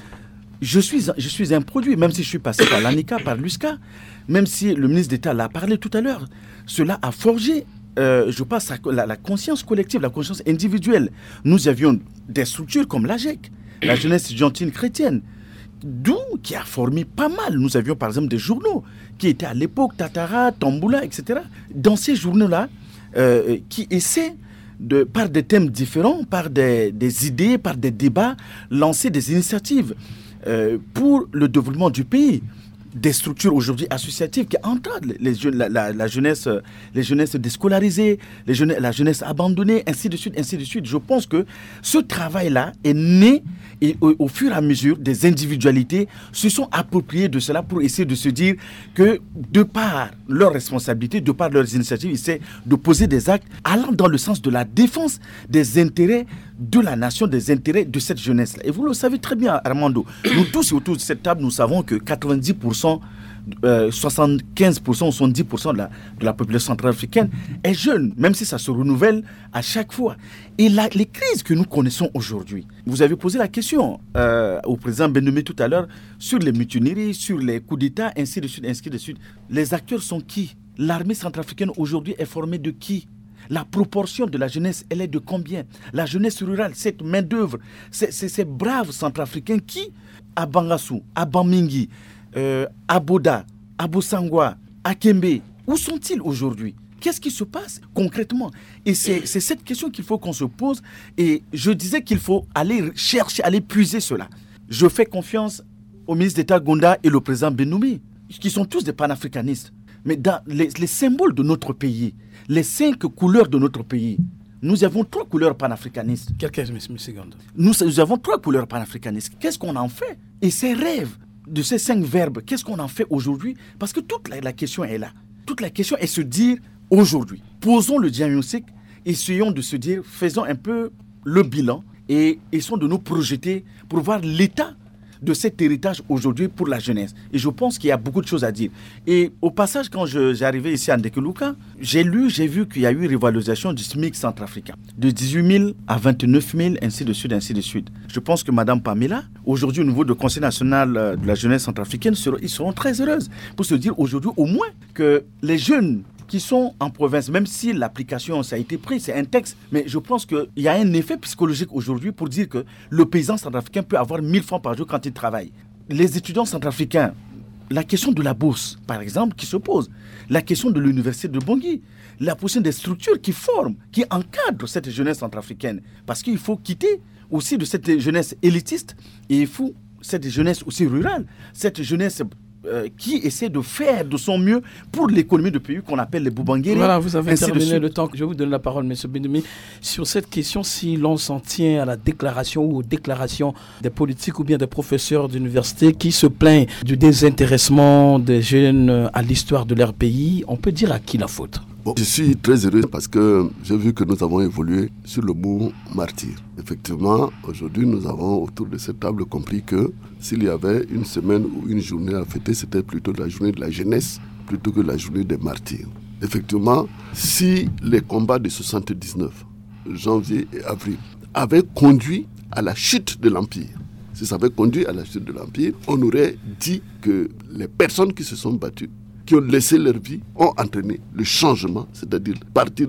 Je suis un produit, même si je suis passé par l'ANICA, par l'USCA, même si le ministre d'État l'a parlé tout à l'heure, cela a forgé, je pense, la conscience collective, la conscience individuelle. Nous avions des structures comme l'AGEC, la jeunesse étudiantine chrétienne, qui a formé pas mal. Nous avions par exemple des journaux qui étaient à l'époque Tatara, Tamboula, etc. Dans ces journaux-là, qui essaient par des thèmes différents, par des idées, par des débats, lancer des initiatives pour le développement du pays. Des structures aujourd'hui associatives qui encadrent la jeunesse déscolarisée, la jeunesse abandonnée, ainsi de suite, ainsi de suite. Je pense que ce travail-là est né et au fur et à mesure, des individualités se sont appropriées de cela pour essayer de se dire que de par leurs responsabilités, de par leurs initiatives, ils essaient de poser des actes allant dans le sens de la défense des intérêts de la nation, des intérêts de cette jeunesse-là. Et vous le savez très bien, Armando, nous tous autour de cette table, nous savons que 90%, 75% ou 70% de la population centrafricaine est jeune, même si ça se renouvelle à chaque fois. Et les crises que nous connaissons aujourd'hui, vous avez posé la question au président Bindoumi tout à l'heure sur les mutineries, sur les coups d'État, ainsi de suite, ainsi de suite. Les acteurs sont qui? L'armée centrafricaine aujourd'hui est formée de qui? La proportion de la jeunesse, elle est de combien? La jeunesse rurale, cette main-d'œuvre, ces braves centrafricains qui, à Bangassou, à Bamingui, à Boda, à Bosangwa, à Kembe, où sont-ils aujourd'hui? Qu'est-ce qui se passe concrètement? Et c'est cette question qu'il faut qu'on se pose. Et je disais qu'il faut aller chercher, aller puiser cela. Je fais confiance au ministre d'État Gonda et le président Bindoumi, qui sont tous des panafricanistes. Mais dans les symboles de notre pays, les 5 couleurs de notre pays, nous avons 3 couleurs panafricanistes. Nous avons 3 couleurs panafricanistes. Qu'est-ce qu'on en fait? Et ces rêves de ces 5 verbes, qu'est-ce qu'on en fait aujourd'hui? Parce que toute la question est là. Toute la question est se dire aujourd'hui. Posons le diagnostic, essayons de se dire, faisons un peu le bilan et essayons de nous projeter pour voir l'état de cet héritage aujourd'hui pour la jeunesse. Et je pense qu'il y a beaucoup de choses à dire. Et au passage, quand j'arrivais ici à Ndekelouka, j'ai vu qu'il y a eu revalorisation du SMIC centrafricain, de 18 000 à 29 000, ainsi de suite, ainsi de suite. Je pense que Mme Pamela, aujourd'hui au niveau du Conseil national de la jeunesse centrafricaine, ils seront très heureuses pour se dire aujourd'hui au moins que les jeunes qui sont en province, même si l'application, ça a été pris, c'est un texte, mais je pense qu'il y a un effet psychologique aujourd'hui pour dire que le paysan centrafricain peut avoir 1 000 francs par jour quand il travaille. Les étudiants centrafricains, la question de la bourse, par exemple, qui se pose, la question de l'université de Bangui, la question des structures qui forment, qui encadrent cette jeunesse centrafricaine, parce qu'il faut quitter aussi de cette jeunesse élitiste, et il faut cette jeunesse aussi rurale, cette jeunesse qui essaie de faire de son mieux pour l'économie du pays qu'on appelle les Boubanguérés. Voilà, vous avez terminé le temps. Je vous donne la parole, M. Benoumi. Sur cette question, si l'on s'en tient à la déclaration ou aux déclarations des politiques ou bien des professeurs d'université qui se plaignent du désintéressement des jeunes à l'histoire de leur pays, on peut dire à qui la faute? Bon, je suis très heureux parce que j'ai vu que nous avons évolué sur le mot martyr. Effectivement, aujourd'hui, nous avons autour de cette table compris que s'il y avait une semaine ou une journée à fêter, c'était plutôt la journée de la jeunesse plutôt que la journée des martyrs. Effectivement, si les combats de 79, janvier et avril, avaient conduit à la chute de l'Empire, si ça avait conduit à la chute de l'Empire, on aurait dit que les personnes qui se sont battues, qui ont laissé leur vie, ont entraîné le changement, c'est-à-dire partir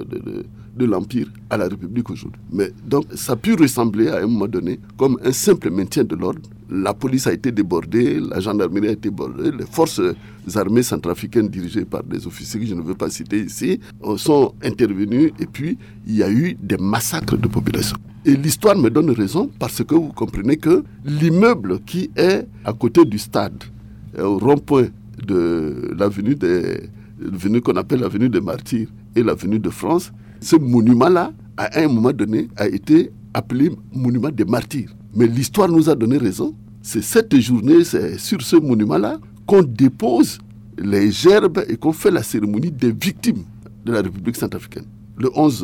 de l'Empire à la République aujourd'hui. Mais donc, ça a pu ressembler à un moment donné comme un simple maintien de l'ordre. La police a été débordée, la gendarmerie a été débordée, les forces armées centrafricaines dirigées par des officiers que je ne veux pas citer ici sont intervenues et puis il y a eu des massacres de population. Et l'histoire me donne raison parce que vous comprenez que l'immeuble qui est à côté du stade, au rond-point de l'avenue qu'on appelle l'avenue des Martyrs et l'avenue de France, ce monument-là, à un moment donné, a été appelé monument des Martyrs. Mais l'histoire nous a donné raison. C'est cette journée, c'est sur ce monument-là qu'on dépose les gerbes et qu'on fait la cérémonie des victimes de la République centrafricaine. Le 11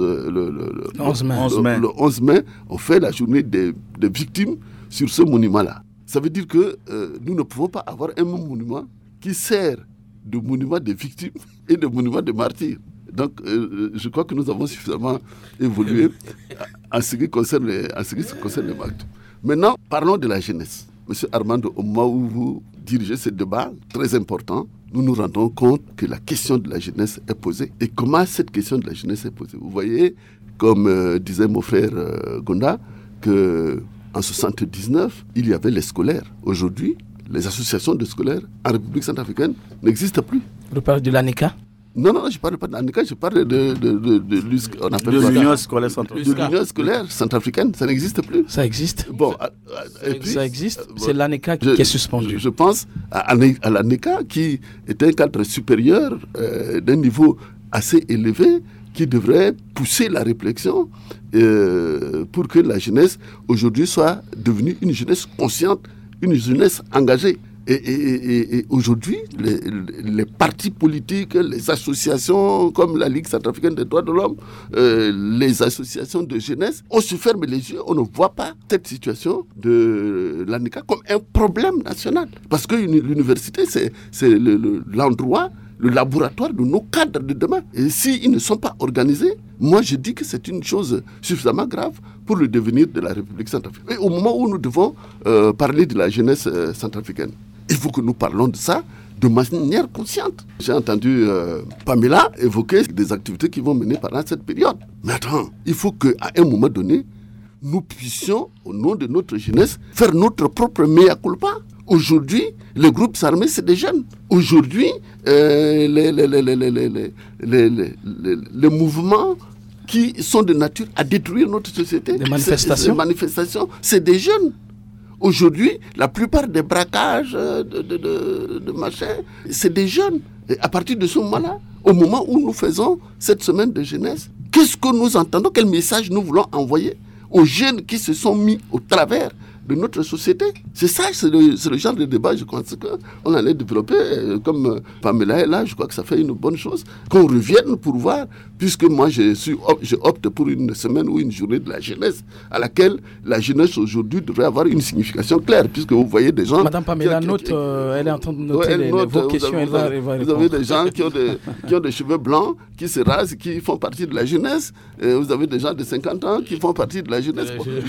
mai, on fait la journée des victimes sur ce monument-là. Ça veut dire que nous ne pouvons pas avoir un monument qui sert de monument des victimes et de monument des martyrs. Donc, je crois que nous avons suffisamment évolué en ce qui concerne les martyrs. Maintenant, parlons de la jeunesse. Monsieur Armando, au moment où vous dirigez ce débat très important, nous nous rendons compte que la question de la jeunesse est posée. Et comment cette question de la jeunesse est posée? Vous voyez, comme disait mon frère Gonda, qu'en 1979, il y avait les scolaires. Aujourd'hui, les associations de scolaires en République centrafricaine n'existent plus. Vous parlez de l'ANECA? Non, je ne parle pas de l'ANECA, je parle de l'Union scolaire centrafricaine. De l'Union scolaire centrafricaine, ça n'existe plus. Ça existe. Bon, ça existe, c'est l'ANECA qui est suspendu. Je pense à l'ANECA qui est un cadre supérieur d'un niveau assez élevé qui devrait pousser la réflexion pour que la jeunesse aujourd'hui soit devenue une jeunesse consciente, une jeunesse engagée. Et aujourd'hui, les partis politiques, les associations comme la Ligue centrafricaine des droits de l'homme, les associations de jeunesse, on se ferme les yeux, on ne voit pas cette situation de l'ANECA comme un problème national. Parce que l'université, c'est l'endroit, le laboratoire de nos cadres de demain. Et s'ils ne sont pas organisés, moi je dis que c'est une chose suffisamment grave pour le devenir de la République centrafricaine. Et au moment où nous devons parler de la jeunesse centrafricaine, il faut que nous parlons de ça de manière consciente. J'ai entendu Pamela évoquer des activités qui vont mener pendant cette période. Mais attends, il faut qu'à un moment donné, nous puissions, au nom de notre jeunesse, faire notre propre mea culpa. Aujourd'hui, les groupes armés, c'est des jeunes. Aujourd'hui, les mouvements qui sont de nature à détruire notre société, les manifestations, c'est des jeunes. Aujourd'hui, la plupart des braquages de machin, c'est des jeunes. Et à partir de ce moment-là, au moment où nous faisons cette semaine de jeunesse, qu'est-ce que nous entendons? Quel message nous voulons envoyer aux jeunes qui se sont mis au travers de notre société. C'est ça, c'est le genre de débat, je pense qu'on allait développer. Comme Pamela est là, je crois que ça fait une bonne chose. Qu'on revienne pour voir, puisque moi je opte pour une semaine ou une journée de la jeunesse, à laquelle la jeunesse aujourd'hui devrait avoir une signification claire, puisque vous voyez des gens... Madame Pamela elle est en train de noter vos questions. Vous avez des gens qui ont des cheveux blancs, qui se rasent, qui font partie de la jeunesse. Vous avez des gens de 50 ans qui font partie de la jeunesse.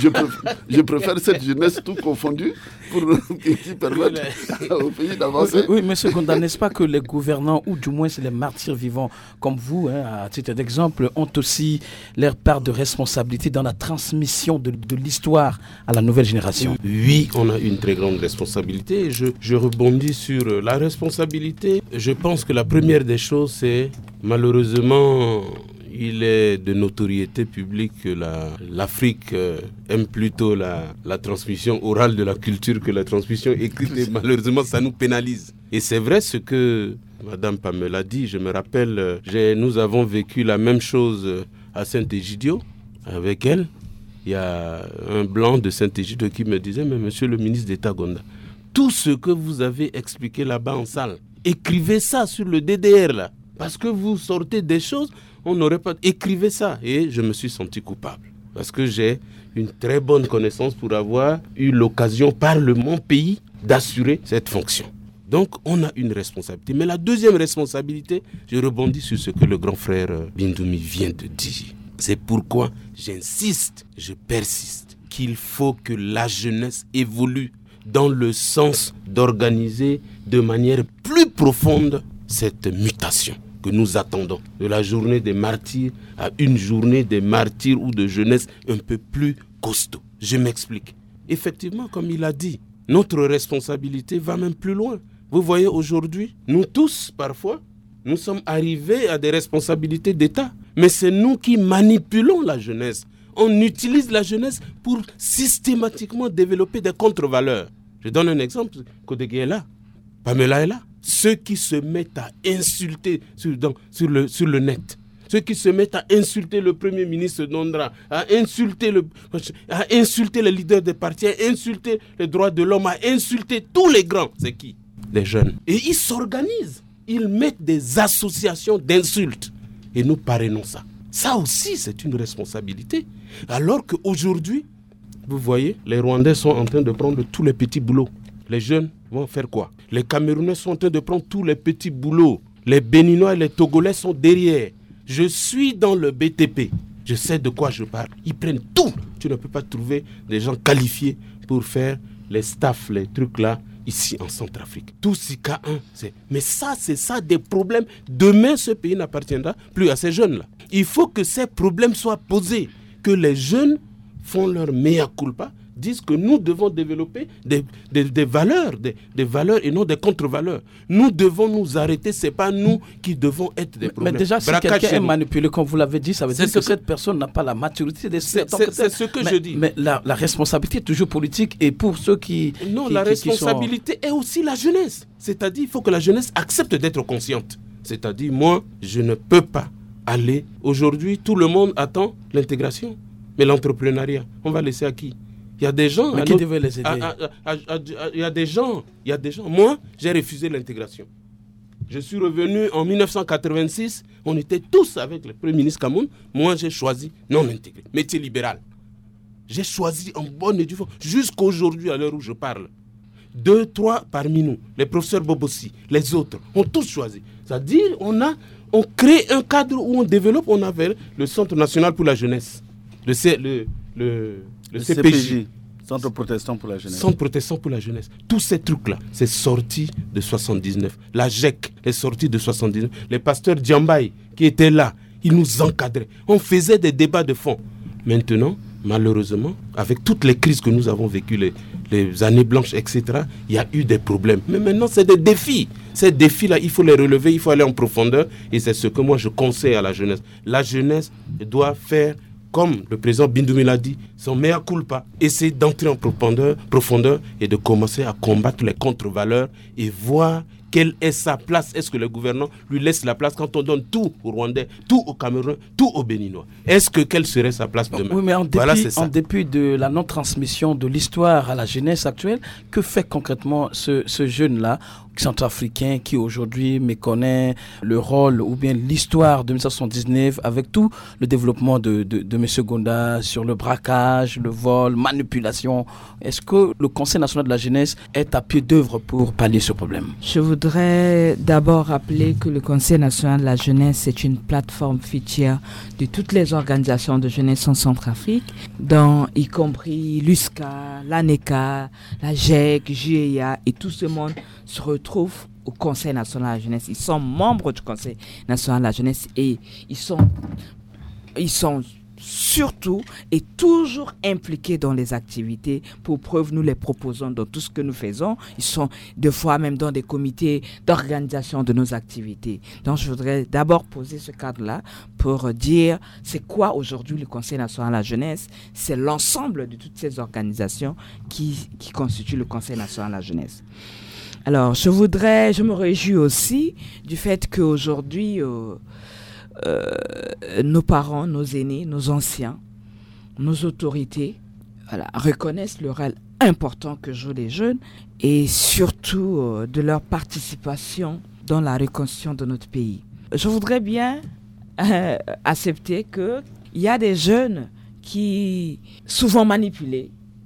Je préfère cette jeunesse tout confondue qui permettent au pays d'avancer. Oui, monsieur Gonda, n'est-ce pas que les gouvernants, ou du moins c'est les martyrs vivants comme vous, à titre d'exemple, ont aussi leur part de responsabilité dans la transmission de l'histoire à la nouvelle génération? Oui, on a une très grande responsabilité. Je rebondis sur la responsabilité. Je pense que la première des choses, c'est malheureusement... Il est de notoriété publique que l'Afrique aime plutôt la transmission orale de la culture que la transmission écrite. Et malheureusement, ça nous pénalise. Et c'est vrai ce que Madame Pamela dit. Je me rappelle, nous avons vécu la même chose à Saint-Égidio avec elle. Il y a un blanc de Saint-Égidio qui me disait « Mais monsieur le ministre d'État Gonda, tout ce que vous avez expliqué là-bas en salle, écrivez ça sur le DDR là. Parce que vous sortez des choses... On n'aurait pas... Écrivez ça. Et je me suis senti coupable. Parce que j'ai une très bonne connaissance pour avoir eu l'occasion par mon pays d'assurer cette fonction. Donc, on a une responsabilité. Mais la deuxième responsabilité, je rebondis sur ce que le grand frère Bindoumi vient de dire. C'est pourquoi j'insiste, je persiste, qu'il faut que la jeunesse évolue dans le sens d'organiser de manière plus profonde cette mutation que nous attendons, de la journée des martyrs à une journée des martyrs ou de jeunesse un peu plus costaud. Je m'explique. Effectivement, comme il a dit, notre responsabilité va même plus loin. Vous voyez aujourd'hui, nous tous, parfois, nous sommes arrivés à des responsabilités d'État. Mais c'est nous qui manipulons la jeunesse. On utilise la jeunesse pour systématiquement développer des contre-valeurs. Je donne un exemple. Kodegui est là. Pamela est là. Ceux qui se mettent à insulter sur le net, ceux qui se mettent à insulter le Premier ministre Nondra, à insulter les leaders des partis, à insulter les droits de l'homme, à insulter tous les grands, c'est qui? Les jeunes. Et ils s'organisent, ils mettent des associations d'insultes. Et nous parrainons ça. Ça aussi, c'est une responsabilité. Alors qu'aujourd'hui, vous voyez, les Rwandais sont en train de prendre tous les petits boulots. Les jeunes vont faire quoi? Les Camerounais sont en train de prendre tous les petits boulots. Les Béninois et les Togolais sont derrière. Je suis dans le BTP. Je sais de quoi je parle. Ils prennent tout. Tu ne peux pas trouver des gens qualifiés pour faire les staffs, les trucs là, ici en Centrafrique. Tout SICA 1. Mais ça, c'est ça des problèmes. Demain, ce pays n'appartiendra plus à ces jeunes-là. Il faut que ces problèmes soient posés. Que les jeunes font leur mea culpa, disent que nous devons développer des valeurs, des valeurs et non des contre-valeurs. Nous devons nous arrêter, ce n'est pas nous qui devons être des problèmes. Mais déjà, si quelqu'un est manipulé, comme vous l'avez dit, ça veut dire que cette personne n'a pas la maturité de c'est ce que je dis. Mais la responsabilité est toujours politique et pour ceux qui... Non, la responsabilité est aussi la jeunesse. C'est-à-dire, il faut que la jeunesse accepte d'être consciente. C'est-à-dire, moi, je ne peux pas aller... Aujourd'hui, tout le monde attend l'intégration. Mais l'entrepreneuriat, on va laisser à qui? Il y a des gens... Mais qui devait les aider? Il y a des gens. Moi, j'ai refusé l'intégration. Je suis revenu en 1986. On était tous avec le Premier ministre Kamoun. Moi, j'ai choisi non intégré. Métier libéral. J'ai choisi en bonne et due forme. Jusqu'aujourd'hui, à l'heure où je parle. 2, 3 parmi nous, les professeurs Bobossi, les autres, ont tous choisi. C'est-à-dire, on crée un cadre où on développe. On avait le Centre national pour la jeunesse. Le CPJ. Centre protestant pour la jeunesse. Centre protestant pour la jeunesse. Tous ces trucs-là, c'est sorti de 79. La GEC est sortie de 79. Les pasteurs Djambaï qui étaient là, ils nous encadraient. On faisait des débats de fond. Maintenant, malheureusement, avec toutes les crises que nous avons vécues, les années blanches, etc., il y a eu des problèmes. Mais maintenant, c'est des défis. Ces défis-là, il faut les relever, il faut aller en profondeur. Et c'est ce que moi, je conseille à la jeunesse. La jeunesse doit faire... Comme le président Bindoumi l'a dit, son mea culpa, essayer d'entrer en profondeur et de commencer à combattre les contre-valeurs et voir quelle est sa place? Est-ce que le gouvernement lui laisse la place quand on donne tout aux Rwandais, tout aux Camerounais, tout aux Béninois? Quelle serait sa place demain? Oui, mais en dépit de la non-transmission de l'histoire à la jeunesse actuelle, que fait concrètement ce jeune-là, centrafricain, qui aujourd'hui méconnaît le rôle ou bien l'histoire de 1979 avec tout le développement de M. Gonda sur le braquage, le vol, manipulation? Est-ce que le Conseil national de la jeunesse est à pied d'œuvre pour pallier ce problème? Je voudrais d'abord rappeler que le Conseil national de la jeunesse est une plateforme fitière de toutes les organisations de jeunesse en Centrafrique, y compris l'USCA, l'ANECA, la GEC, JEA, et tout ce monde se retrouve au Conseil national de la jeunesse. Ils sont membres du Conseil national de la jeunesse et ils sont surtout et toujours impliqués dans les activités. Pour preuve, nous les proposons dans tout ce que nous faisons. Ils sont deux fois même dans des comités d'organisation de nos activités. Donc, je voudrais d'abord poser ce cadre-là pour dire c'est quoi aujourd'hui le Conseil national de la jeunesse. C'est l'ensemble de toutes ces organisations qui constituent le Conseil national de la jeunesse. Alors, je me réjouis aussi du fait qu'aujourd'hui, nos parents, nos aînés, nos anciens, nos autorités reconnaissent le rôle important que jouent les jeunes et surtout de leur participation dans la reconstruction de notre pays. Je voudrais bien accepter qu'il y a des jeunes qui souvent manipulés.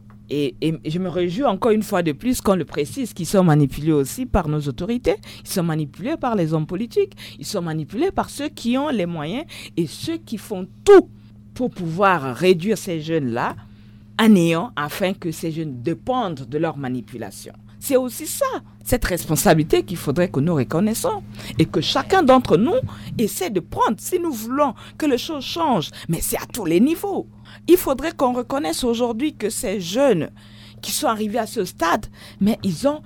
Et je me réjouis encore une fois de plus qu'on le précise, qu'ils sont manipulés aussi par nos autorités, ils sont manipulés par les hommes politiques, ils sont manipulés par ceux qui ont les moyens et ceux qui font tout pour pouvoir réduire ces jeunes-là à néant afin que ces jeunes dépendent de leur manipulation. C'est aussi ça, cette responsabilité qu'il faudrait que nous reconnaissons et que chacun d'entre nous essaie de prendre si nous voulons que les choses changent, mais c'est à tous les niveaux. Il faudrait qu'on reconnaisse aujourd'hui que ces jeunes qui sont arrivés à ce stade, mais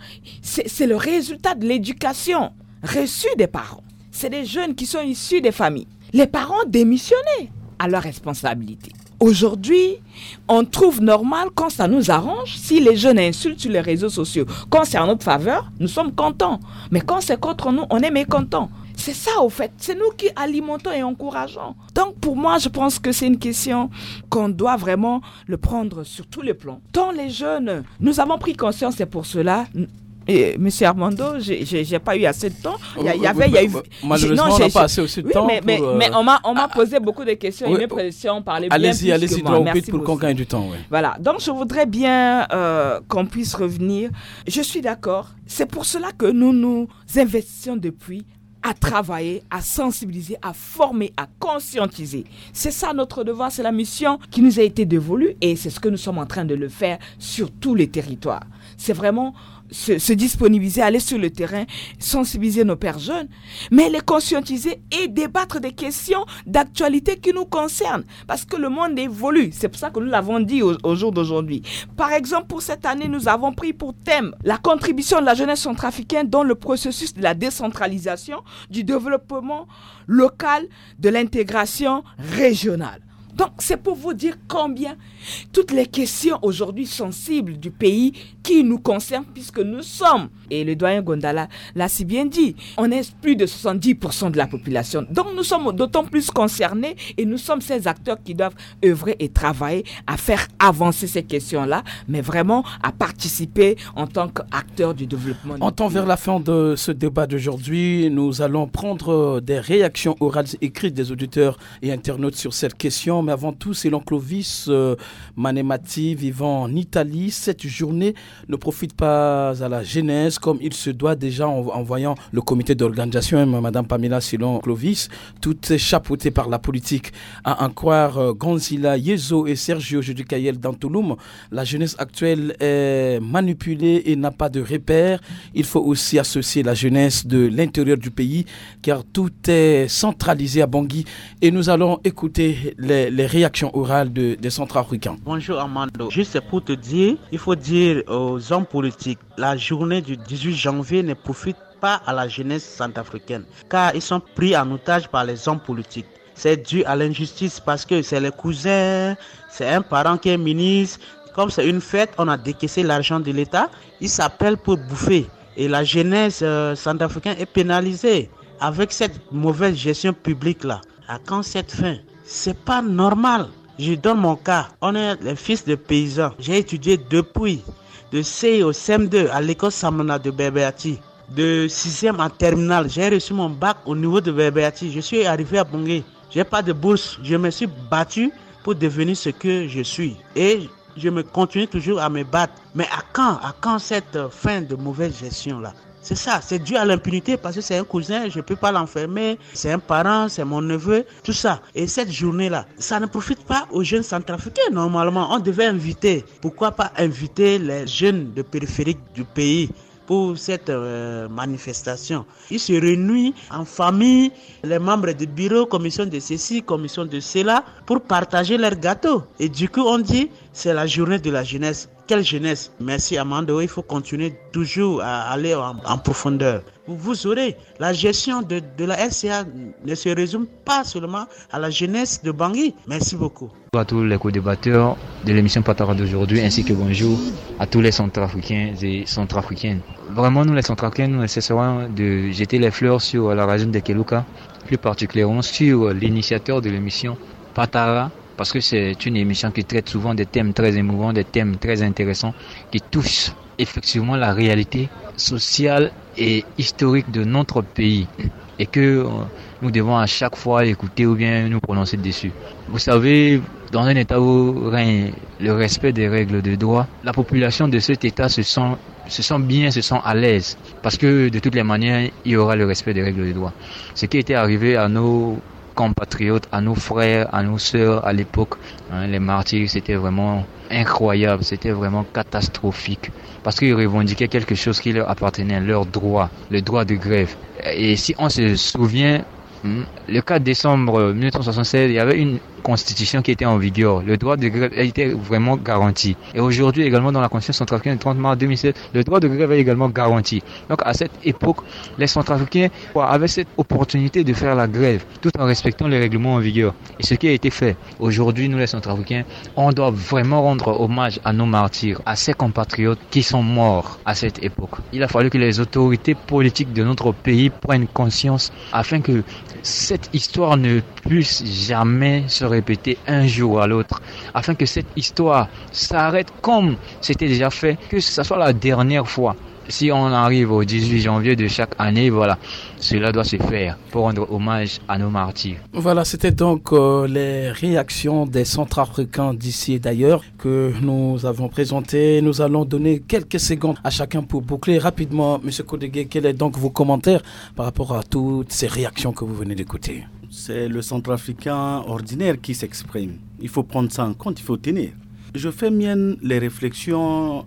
c'est le résultat de l'éducation reçue des parents. C'est des jeunes qui sont issus des familles. Les parents démissionnaient à leur responsabilité. Aujourd'hui, on trouve normal quand ça nous arrange, si les jeunes insultent sur les réseaux sociaux. Quand c'est en notre faveur, nous sommes contents. Mais quand c'est contre nous, on est mécontents. C'est ça, au fait. C'est nous qui alimentons et encourageons. Donc, pour moi, je pense que c'est une question qu'on doit vraiment le prendre sur tous les plans. Tant les jeunes, nous avons pris conscience, c'est pour cela... Et, Monsieur Armando, j'ai pas eu assez de temps. Malheureusement, on n'a pas assez de temps. Mais on m'a posé beaucoup de questions. Et mes prédictions parlaient bien plus que moi. Allez-y, droit au but pour qu'on gagne du temps. Oui. Voilà. Donc, je voudrais bien qu'on puisse revenir. Je suis d'accord. C'est pour cela que nous investissons depuis à travailler, à sensibiliser, à former, à conscientiser. C'est ça notre devoir, c'est la mission qui nous a été dévolue et c'est ce que nous sommes en train de le faire sur tous les territoires. C'est vraiment se disponibiliser, aller sur le terrain, sensibiliser nos pères jeunes, mais les conscientiser et débattre des questions d'actualité qui nous concernent. Parce que le monde évolue. C'est pour ça que nous l'avons dit au jour d'aujourd'hui. Par exemple, pour cette année, nous avons pris pour thème la contribution de la jeunesse centrafricaine dans le processus de la décentralisation, du développement local, de l'intégration régionale. Donc, c'est pour vous dire combien toutes les questions aujourd'hui sensibles du pays qui nous concernent, puisque nous sommes, et le doyen Gondala l'a si bien dit, on est plus de 70% de la population. Donc, nous sommes d'autant plus concernés et nous sommes ces acteurs qui doivent œuvrer et travailler à faire avancer ces questions-là, mais vraiment à participer en tant qu'acteurs du développement. On tend vers la fin de ce débat d'aujourd'hui. Nous allons prendre des réactions orales écrites des auditeurs et internautes sur cette question. Mais avant tout, selon Clovis Manemati, vivant en Italie, cette journée ne profite pas à la jeunesse comme il se doit déjà en voyant le comité d'organisation, Madame Pamela, selon Clovis, tout est chapeauté par la politique. À en croire Gonzila Yezo et Sergio Judicaïel d'Antouloum, la jeunesse actuelle est manipulée et n'a pas de repères. Il faut aussi associer la jeunesse de l'intérieur du pays car tout est centralisé à Bangui et nous allons écouter les réactions orales des Centrafricains. Bonjour Armando, juste pour te dire, il faut dire aux hommes politiques, la journée du 18 janvier ne profite pas à la jeunesse centrafricaine car ils sont pris en otage par les hommes politiques. C'est dû à l'injustice parce que c'est les cousins, c'est un parent qui est ministre. Comme c'est une fête, on a décaissé l'argent de l'État, ils s'appellent pour bouffer. Et la jeunesse centrafricaine est pénalisée avec cette mauvaise gestion publique-là. À quand cette fin? C'est pas normal. Je donne mon cas. On est les fils de paysans. J'ai étudié depuis de CI au CM2 à l'école Samona de Berbéati. De 6e en terminale, j'ai reçu mon bac au niveau de Berbéati. Je suis arrivé à Bongé. J'ai pas de bourse. Je me suis battu pour devenir ce que je suis. Et je me continue toujours à me battre. Mais à quand cette fin de mauvaise gestion-là? C'est ça, c'est dû à l'impunité parce que c'est un cousin, je ne peux pas l'enfermer, c'est un parent, c'est mon neveu, tout ça. Et cette journée-là, ça ne profite pas aux jeunes centrafricains. Normalement, on devait inviter. Pourquoi pas inviter les jeunes de périphérique du pays pour cette manifestation? Ils se réunissent en famille, les membres du bureau, commission de ceci, commission de cela, pour partager leur gâteau. Et du coup, on dit, c'est la journée de la jeunesse. Quelle jeunesse? Merci Amando, il faut continuer toujours à aller en profondeur. Vous aurez la gestion de la RCA ne se résume pas seulement à la jeunesse de Bangui. Merci beaucoup. Bonjour à tous les co-débatteurs de l'émission Patara d'aujourd'hui, ainsi que bonjour à tous les Centrafricains et Centrafricaines. Vraiment, nous les Centrafricains, nous essaierons de jeter les fleurs sur la région de Kelouka, plus particulièrement sur l'initiateur de l'émission Patara, parce que c'est une émission qui traite souvent des thèmes très émouvants, des thèmes très intéressants, qui touchent effectivement la réalité sociale et historique de notre pays et que nous devons à chaque fois écouter ou bien nous prononcer dessus. Vous savez, dans un État où règne le respect des règles de droit, la population de cet État se sent bien, se sent à l'aise, parce que de toutes les manières, il y aura le respect des règles de droit. Ce qui était arrivé à nos compatriotes, à nos frères, à nos sœurs à l'époque, les martyrs, c'était vraiment incroyable, c'était vraiment catastrophique, parce qu'ils revendiquaient quelque chose qui leur appartenait, leur droit, le droit de grève. Et si on se souvient, le 4 décembre 1976, il y avait une constitution qui était en vigueur. Le droit de grève était vraiment garanti. Et aujourd'hui également dans la constitution centrafricaine du 30 mars 2007, le droit de grève est également garanti. Donc à cette époque, les Centrafricains avaient cette opportunité de faire la grève tout en respectant les règlements en vigueur. Et ce qui a été fait. Aujourd'hui, nous les Centrafricains, on doit vraiment rendre hommage à nos martyrs, à ces compatriotes qui sont morts à cette époque. Il a fallu que les autorités politiques de notre pays prennent conscience afin que cette histoire ne puisse jamais se répéter un jour ou à l'autre, afin que cette histoire s'arrête comme c'était déjà fait, que ce soit la dernière fois. Si on arrive au 18 janvier de chaque année, voilà, cela doit se faire pour rendre hommage à nos martyrs. Voilà, c'était donc les réactions des Centrafricains d'ici et d'ailleurs que nous avons présentées. Nous allons donner quelques secondes à chacun pour boucler rapidement. Monsieur Kodegé, quels sont donc vos commentaires par rapport à toutes ces réactions que vous venez d'écouter? C'est le Centrafricain ordinaire qui s'exprime. Il faut prendre ça en compte, il faut tenir. Je fais mienne les réflexions,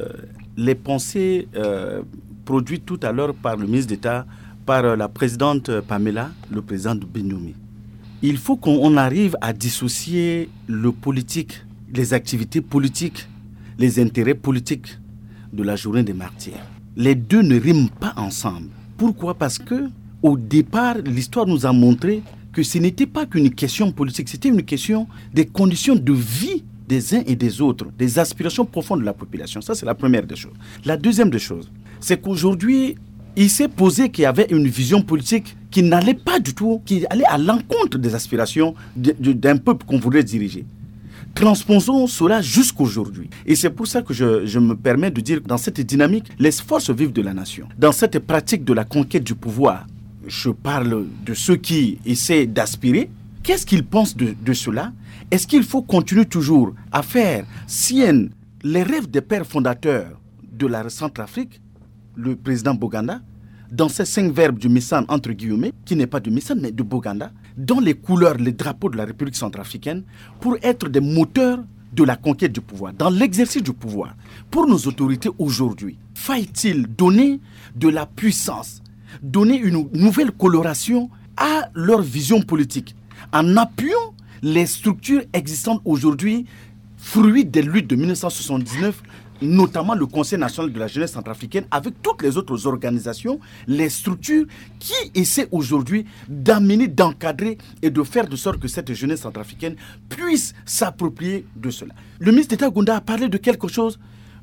les pensées produites tout à l'heure par le ministre d'État, par la présidente Pamela, le président de Benyoumi. Il faut qu'on arrive à dissocier le politique, les activités politiques, les intérêts politiques de la journée des martyrs. Les deux ne riment pas ensemble. Pourquoi? Parce que au départ, l'histoire nous a montré que ce n'était pas qu'une question politique, c'était une question des conditions de vie des uns et des autres, des aspirations profondes de la population. Ça, c'est la première des choses. La deuxième des choses, c'est qu'aujourd'hui, il s'est posé qu'il y avait une vision politique qui n'allait pas du tout, qui allait à l'encontre des aspirations d'un peuple qu'on voudrait diriger. Transposons cela jusqu'aujourd'hui. Et c'est pour ça que je me permets de dire que dans cette dynamique, les forces vives de la nation, dans cette pratique de la conquête du pouvoir, je parle de ceux qui essaient d'aspirer. Qu'est-ce qu'ils pensent de cela? Est-ce qu'il faut continuer toujours à faire sienne les rêves des pères fondateurs de la Centrafrique, le président Boganda, dans ces 5 verbes du Missane, entre guillemets, qui n'est pas du Missane, mais de Boganda, dans les couleurs, les drapeaux de la République centrafricaine, pour être des moteurs de la conquête du pouvoir, dans l'exercice du pouvoir? Pour nos autorités aujourd'hui, faille-t-il donner de la puissance, donner une nouvelle coloration à leur vision politique, en appuyant les structures existantes aujourd'hui, fruits des luttes de 1979, notamment le Conseil national de la jeunesse centrafricaine, avec toutes les autres organisations, les structures qui essaient aujourd'hui d'amener, d'encadrer et de faire de sorte que cette jeunesse centrafricaine puisse s'approprier de cela. Le ministre d'État Gounda a parlé de quelque chose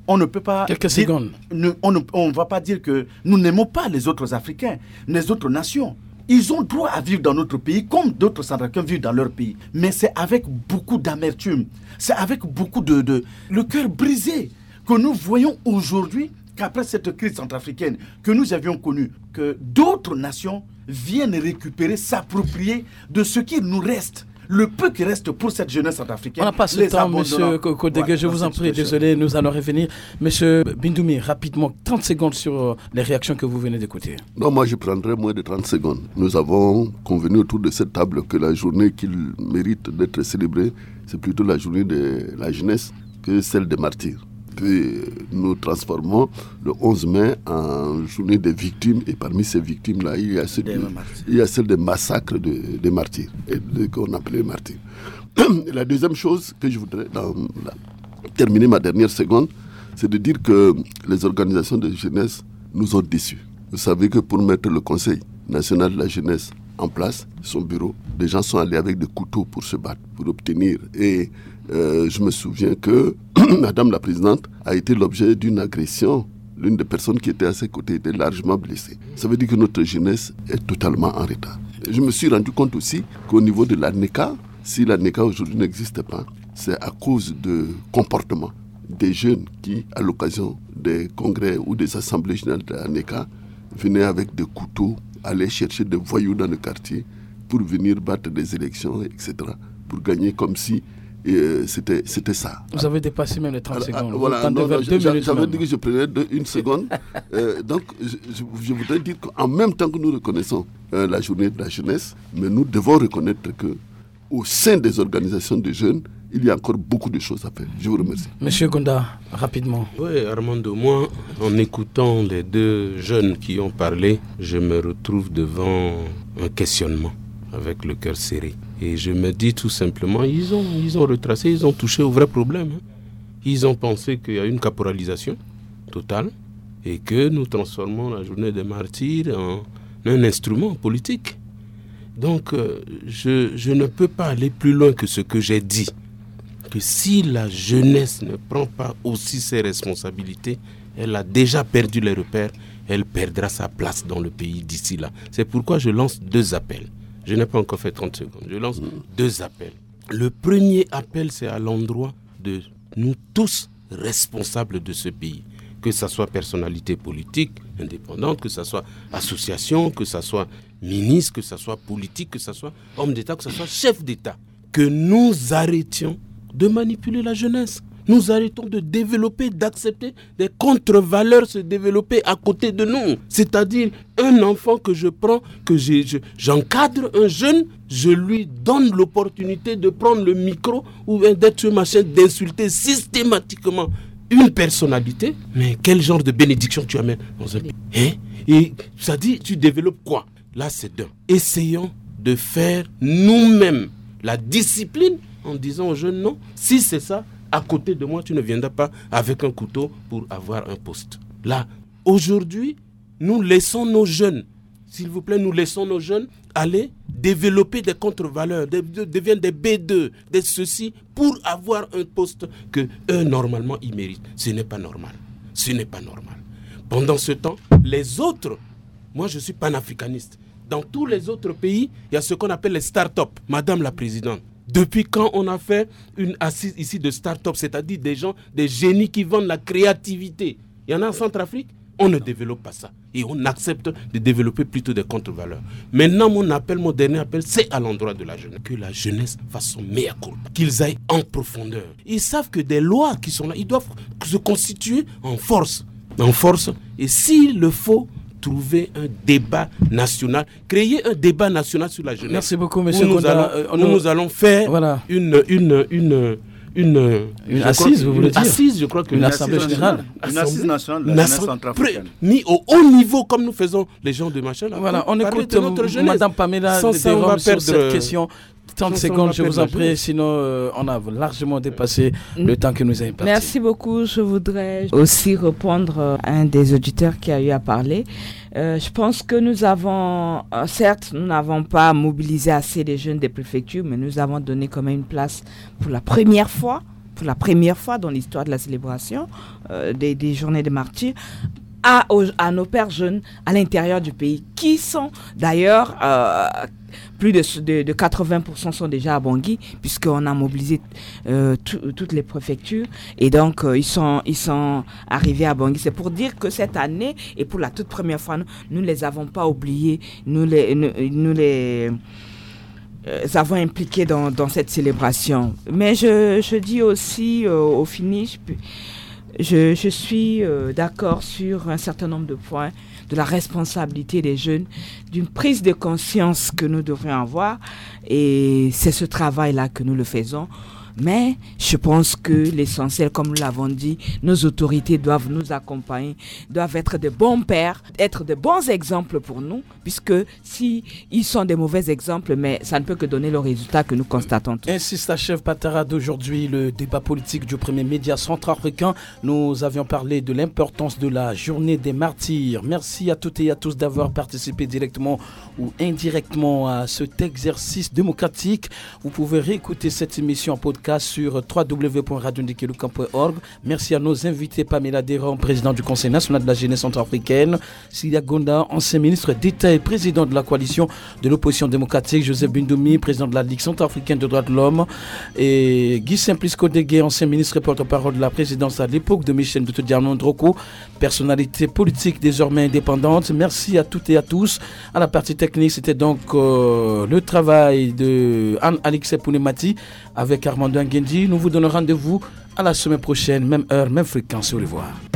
on ne peut pas... Quelques secondes. On ne va pas dire que nous n'aimons pas les autres Africains, les autres nations. Ils ont droit à vivre dans notre pays comme d'autres Centrafricains vivent dans leur pays. Mais c'est avec beaucoup d'amertume, c'est avec beaucoup le cœur brisé que nous voyons aujourd'hui qu'après cette crise centrafricaine que nous avions connue, que d'autres nations viennent récupérer, s'approprier de ce qu'il nous reste. Le peu qui reste pour cette jeunesse centrafricaine. On n'a pas ce temps, M. Kodege, je vous en prie, désolé, nous allons revenir. M. Bindoumi, rapidement, 30 secondes sur les réactions que vous venez d'écouter. Non, moi je prendrai moins de 30 secondes. Nous avons convenu autour de cette table que la journée qui mérite d'être célébrée, c'est plutôt la journée de la jeunesse que celle des martyrs. Puis nous transformons le 11 mai en journée des victimes, et parmi ces victimes-là, il y a celle des massacres des martyrs, qu'on appelait martyrs. La deuxième chose que je voudrais terminer ma dernière seconde, c'est de dire que les organisations de jeunesse nous ont déçus. Vous savez que pour mettre le Conseil national de la jeunesse en place, son bureau, des gens sont allés avec des couteaux pour se battre, pour obtenir. Et je me souviens que Madame la Présidente a été l'objet d'une agression. L'une des personnes qui était à ses côtés était largement blessée. Ça veut dire que notre jeunesse est totalement en retard. Je me suis rendu compte aussi qu'au niveau de l'ANECA, si l'ANECA aujourd'hui n'existe pas, c'est à cause de comportements des jeunes qui, à l'occasion des congrès ou des assemblées générales de l'ANECA, venaient avec des couteaux, allaient chercher des voyous dans le quartier pour venir battre des élections, etc., pour gagner comme si c'était ça. Vous avez dépassé même les 30 secondes. Voilà, j'avais dit que je prenais une seconde. Donc, je voudrais dire qu'en même temps que nous reconnaissons la journée de la jeunesse, mais nous devons reconnaître qu'au sein des organisations de jeunes, il y a encore beaucoup de choses à faire. Je vous remercie. Monsieur Gonda, rapidement. Oui, Armando, moi, en écoutant les deux jeunes qui ont parlé, je me retrouve devant un questionnement avec le cœur serré. Et je me dis tout simplement, ils ont retracé, ils ont touché au vrai problème. Ils ont pensé qu'il y a une caporalisation totale et que nous transformons la journée des martyrs en un instrument politique. Donc, je ne peux pas aller plus loin que ce que j'ai dit. Que si la jeunesse ne prend pas aussi ses responsabilités, elle a déjà perdu les repères, elle perdra sa place dans le pays d'ici là. C'est pourquoi je lance 2 appels. Je n'ai pas encore fait 30 secondes. Je lance 2 appels. Le premier appel, c'est à l'endroit de nous tous responsables de ce pays. Que ce soit personnalité politique indépendante, que ce soit association, que ce soit ministre, que ce soit politique, que ce soit homme d'État, que ce soit chef d'État. Que nous arrêtions de manipuler la jeunesse. Nous arrêtons de développer, d'accepter des contre-valeurs se développer à côté de nous. C'est-à-dire un enfant que je prends, que j'encadre, un jeune, je lui donne l'opportunité de prendre le micro ou d'être sur ma chaîne, d'insulter systématiquement une personnalité. Mais quel genre de bénédiction tu amènes dans un pays? Et ça dit, tu développes quoi? Là, c'est d'un. Essayons de faire nous-mêmes la discipline en disant aux jeunes, non, si c'est ça, à côté de moi, tu ne viendras pas avec un couteau pour avoir un poste. Là, aujourd'hui, nous laissons nos jeunes, s'il vous plaît, nous laissons nos jeunes aller développer des contre-valeurs, deviennent des B2, des ceci, pour avoir un poste que eux, normalement, ils méritent. Ce n'est pas normal. Ce n'est pas normal. Pendant ce temps, les autres, moi je suis panafricaniste, dans tous les autres pays, il y a ce qu'on appelle les start-up. Madame la Présidente, depuis quand on a fait une assise ici de start-up, c'est-à-dire des gens, des génies qui vendent la créativité? Il y en a en Centrafrique, on ne développe pas ça. Et on accepte de développer plutôt des contre-valeurs. Maintenant, mon dernier appel, c'est à l'endroit de la jeunesse. Que la jeunesse fasse son mea culpa, qu'ils aillent en profondeur. Ils savent que des lois qui sont là, ils doivent se constituer en force. En force. Et s'il le faut, trouver un débat national, créer un débat national sur la jeunesse. Merci beaucoup, monsieur Gonda. Nous allons faire une assise, vous voulez dire? Assise, je crois que une assemblée générale. Une assise nationale de la jeunesse centrafricaine. Mis au haut niveau, comme nous faisons les gens de machin. Voilà, on écoute Madame Pamela Derom sur cette question. 30 secondes, je vous en prie, sinon on a largement dépassé le temps que nous avons imparti. Merci beaucoup. Je voudrais aussi répondre à un des auditeurs qui a eu à parler. Je pense que nous avons, certes, nous n'avons pas mobilisé assez les jeunes des préfectures, mais nous avons donné quand même une place pour la première fois pour la première fois dans l'histoire de la célébration des journées des martyrs, à nos pères jeunes à l'intérieur du pays, qui sont d'ailleurs, plus de 80% sont déjà à Bangui, puisqu'on a mobilisé toutes les préfectures, et donc ils sont arrivés à Bangui. C'est pour dire que cette année, et pour la toute première fois, nous ne les avons pas oubliés, nous les avons impliqués dans cette célébration. Mais je dis aussi au finish, je suis d'accord sur un certain nombre de points, de la responsabilité des jeunes, d'une prise de conscience que nous devrions avoir, et c'est ce travail-là que nous le faisons. Mais je pense que l'essentiel, comme nous l'avons dit, nos autorités doivent nous accompagner, doivent être de bons pères, être de bons exemples pour nous, puisque si ils sont des mauvais exemples, mais ça ne peut que donner le résultat que nous constatons tous. Ainsi s'achève Patara d'aujourd'hui, le débat politique du premier média centrafricain. Nous avions parlé de l'importance de la journée des martyrs. Merci à toutes et à tous d'avoir participé directement ou indirectement à cet exercice démocratique. Vous pouvez réécouter cette émission en podcast sur www.radiondekeluka.org. Merci à nos invités, Pamela Deron, président du Conseil national de la jeunesse centrafricaine, Sidia Gonda, ancien ministre d'État et président de la coalition de l'opposition démocratique, Joseph Bindoumi, président de la Ligue centrafricaine des droits de l'homme, et Guy Simplice Kodege, ancien ministre et porte-parole de la présidence à l'époque de Michel Diano Ndroko, personnalité politique désormais indépendante. Merci à toutes et à tous. À la partie technique, c'était donc le travail de Anne-Alix Pounemati avec Armando Nguendi. Nous vous donnons rendez-vous à la semaine prochaine, même heure, même fréquence. Au revoir.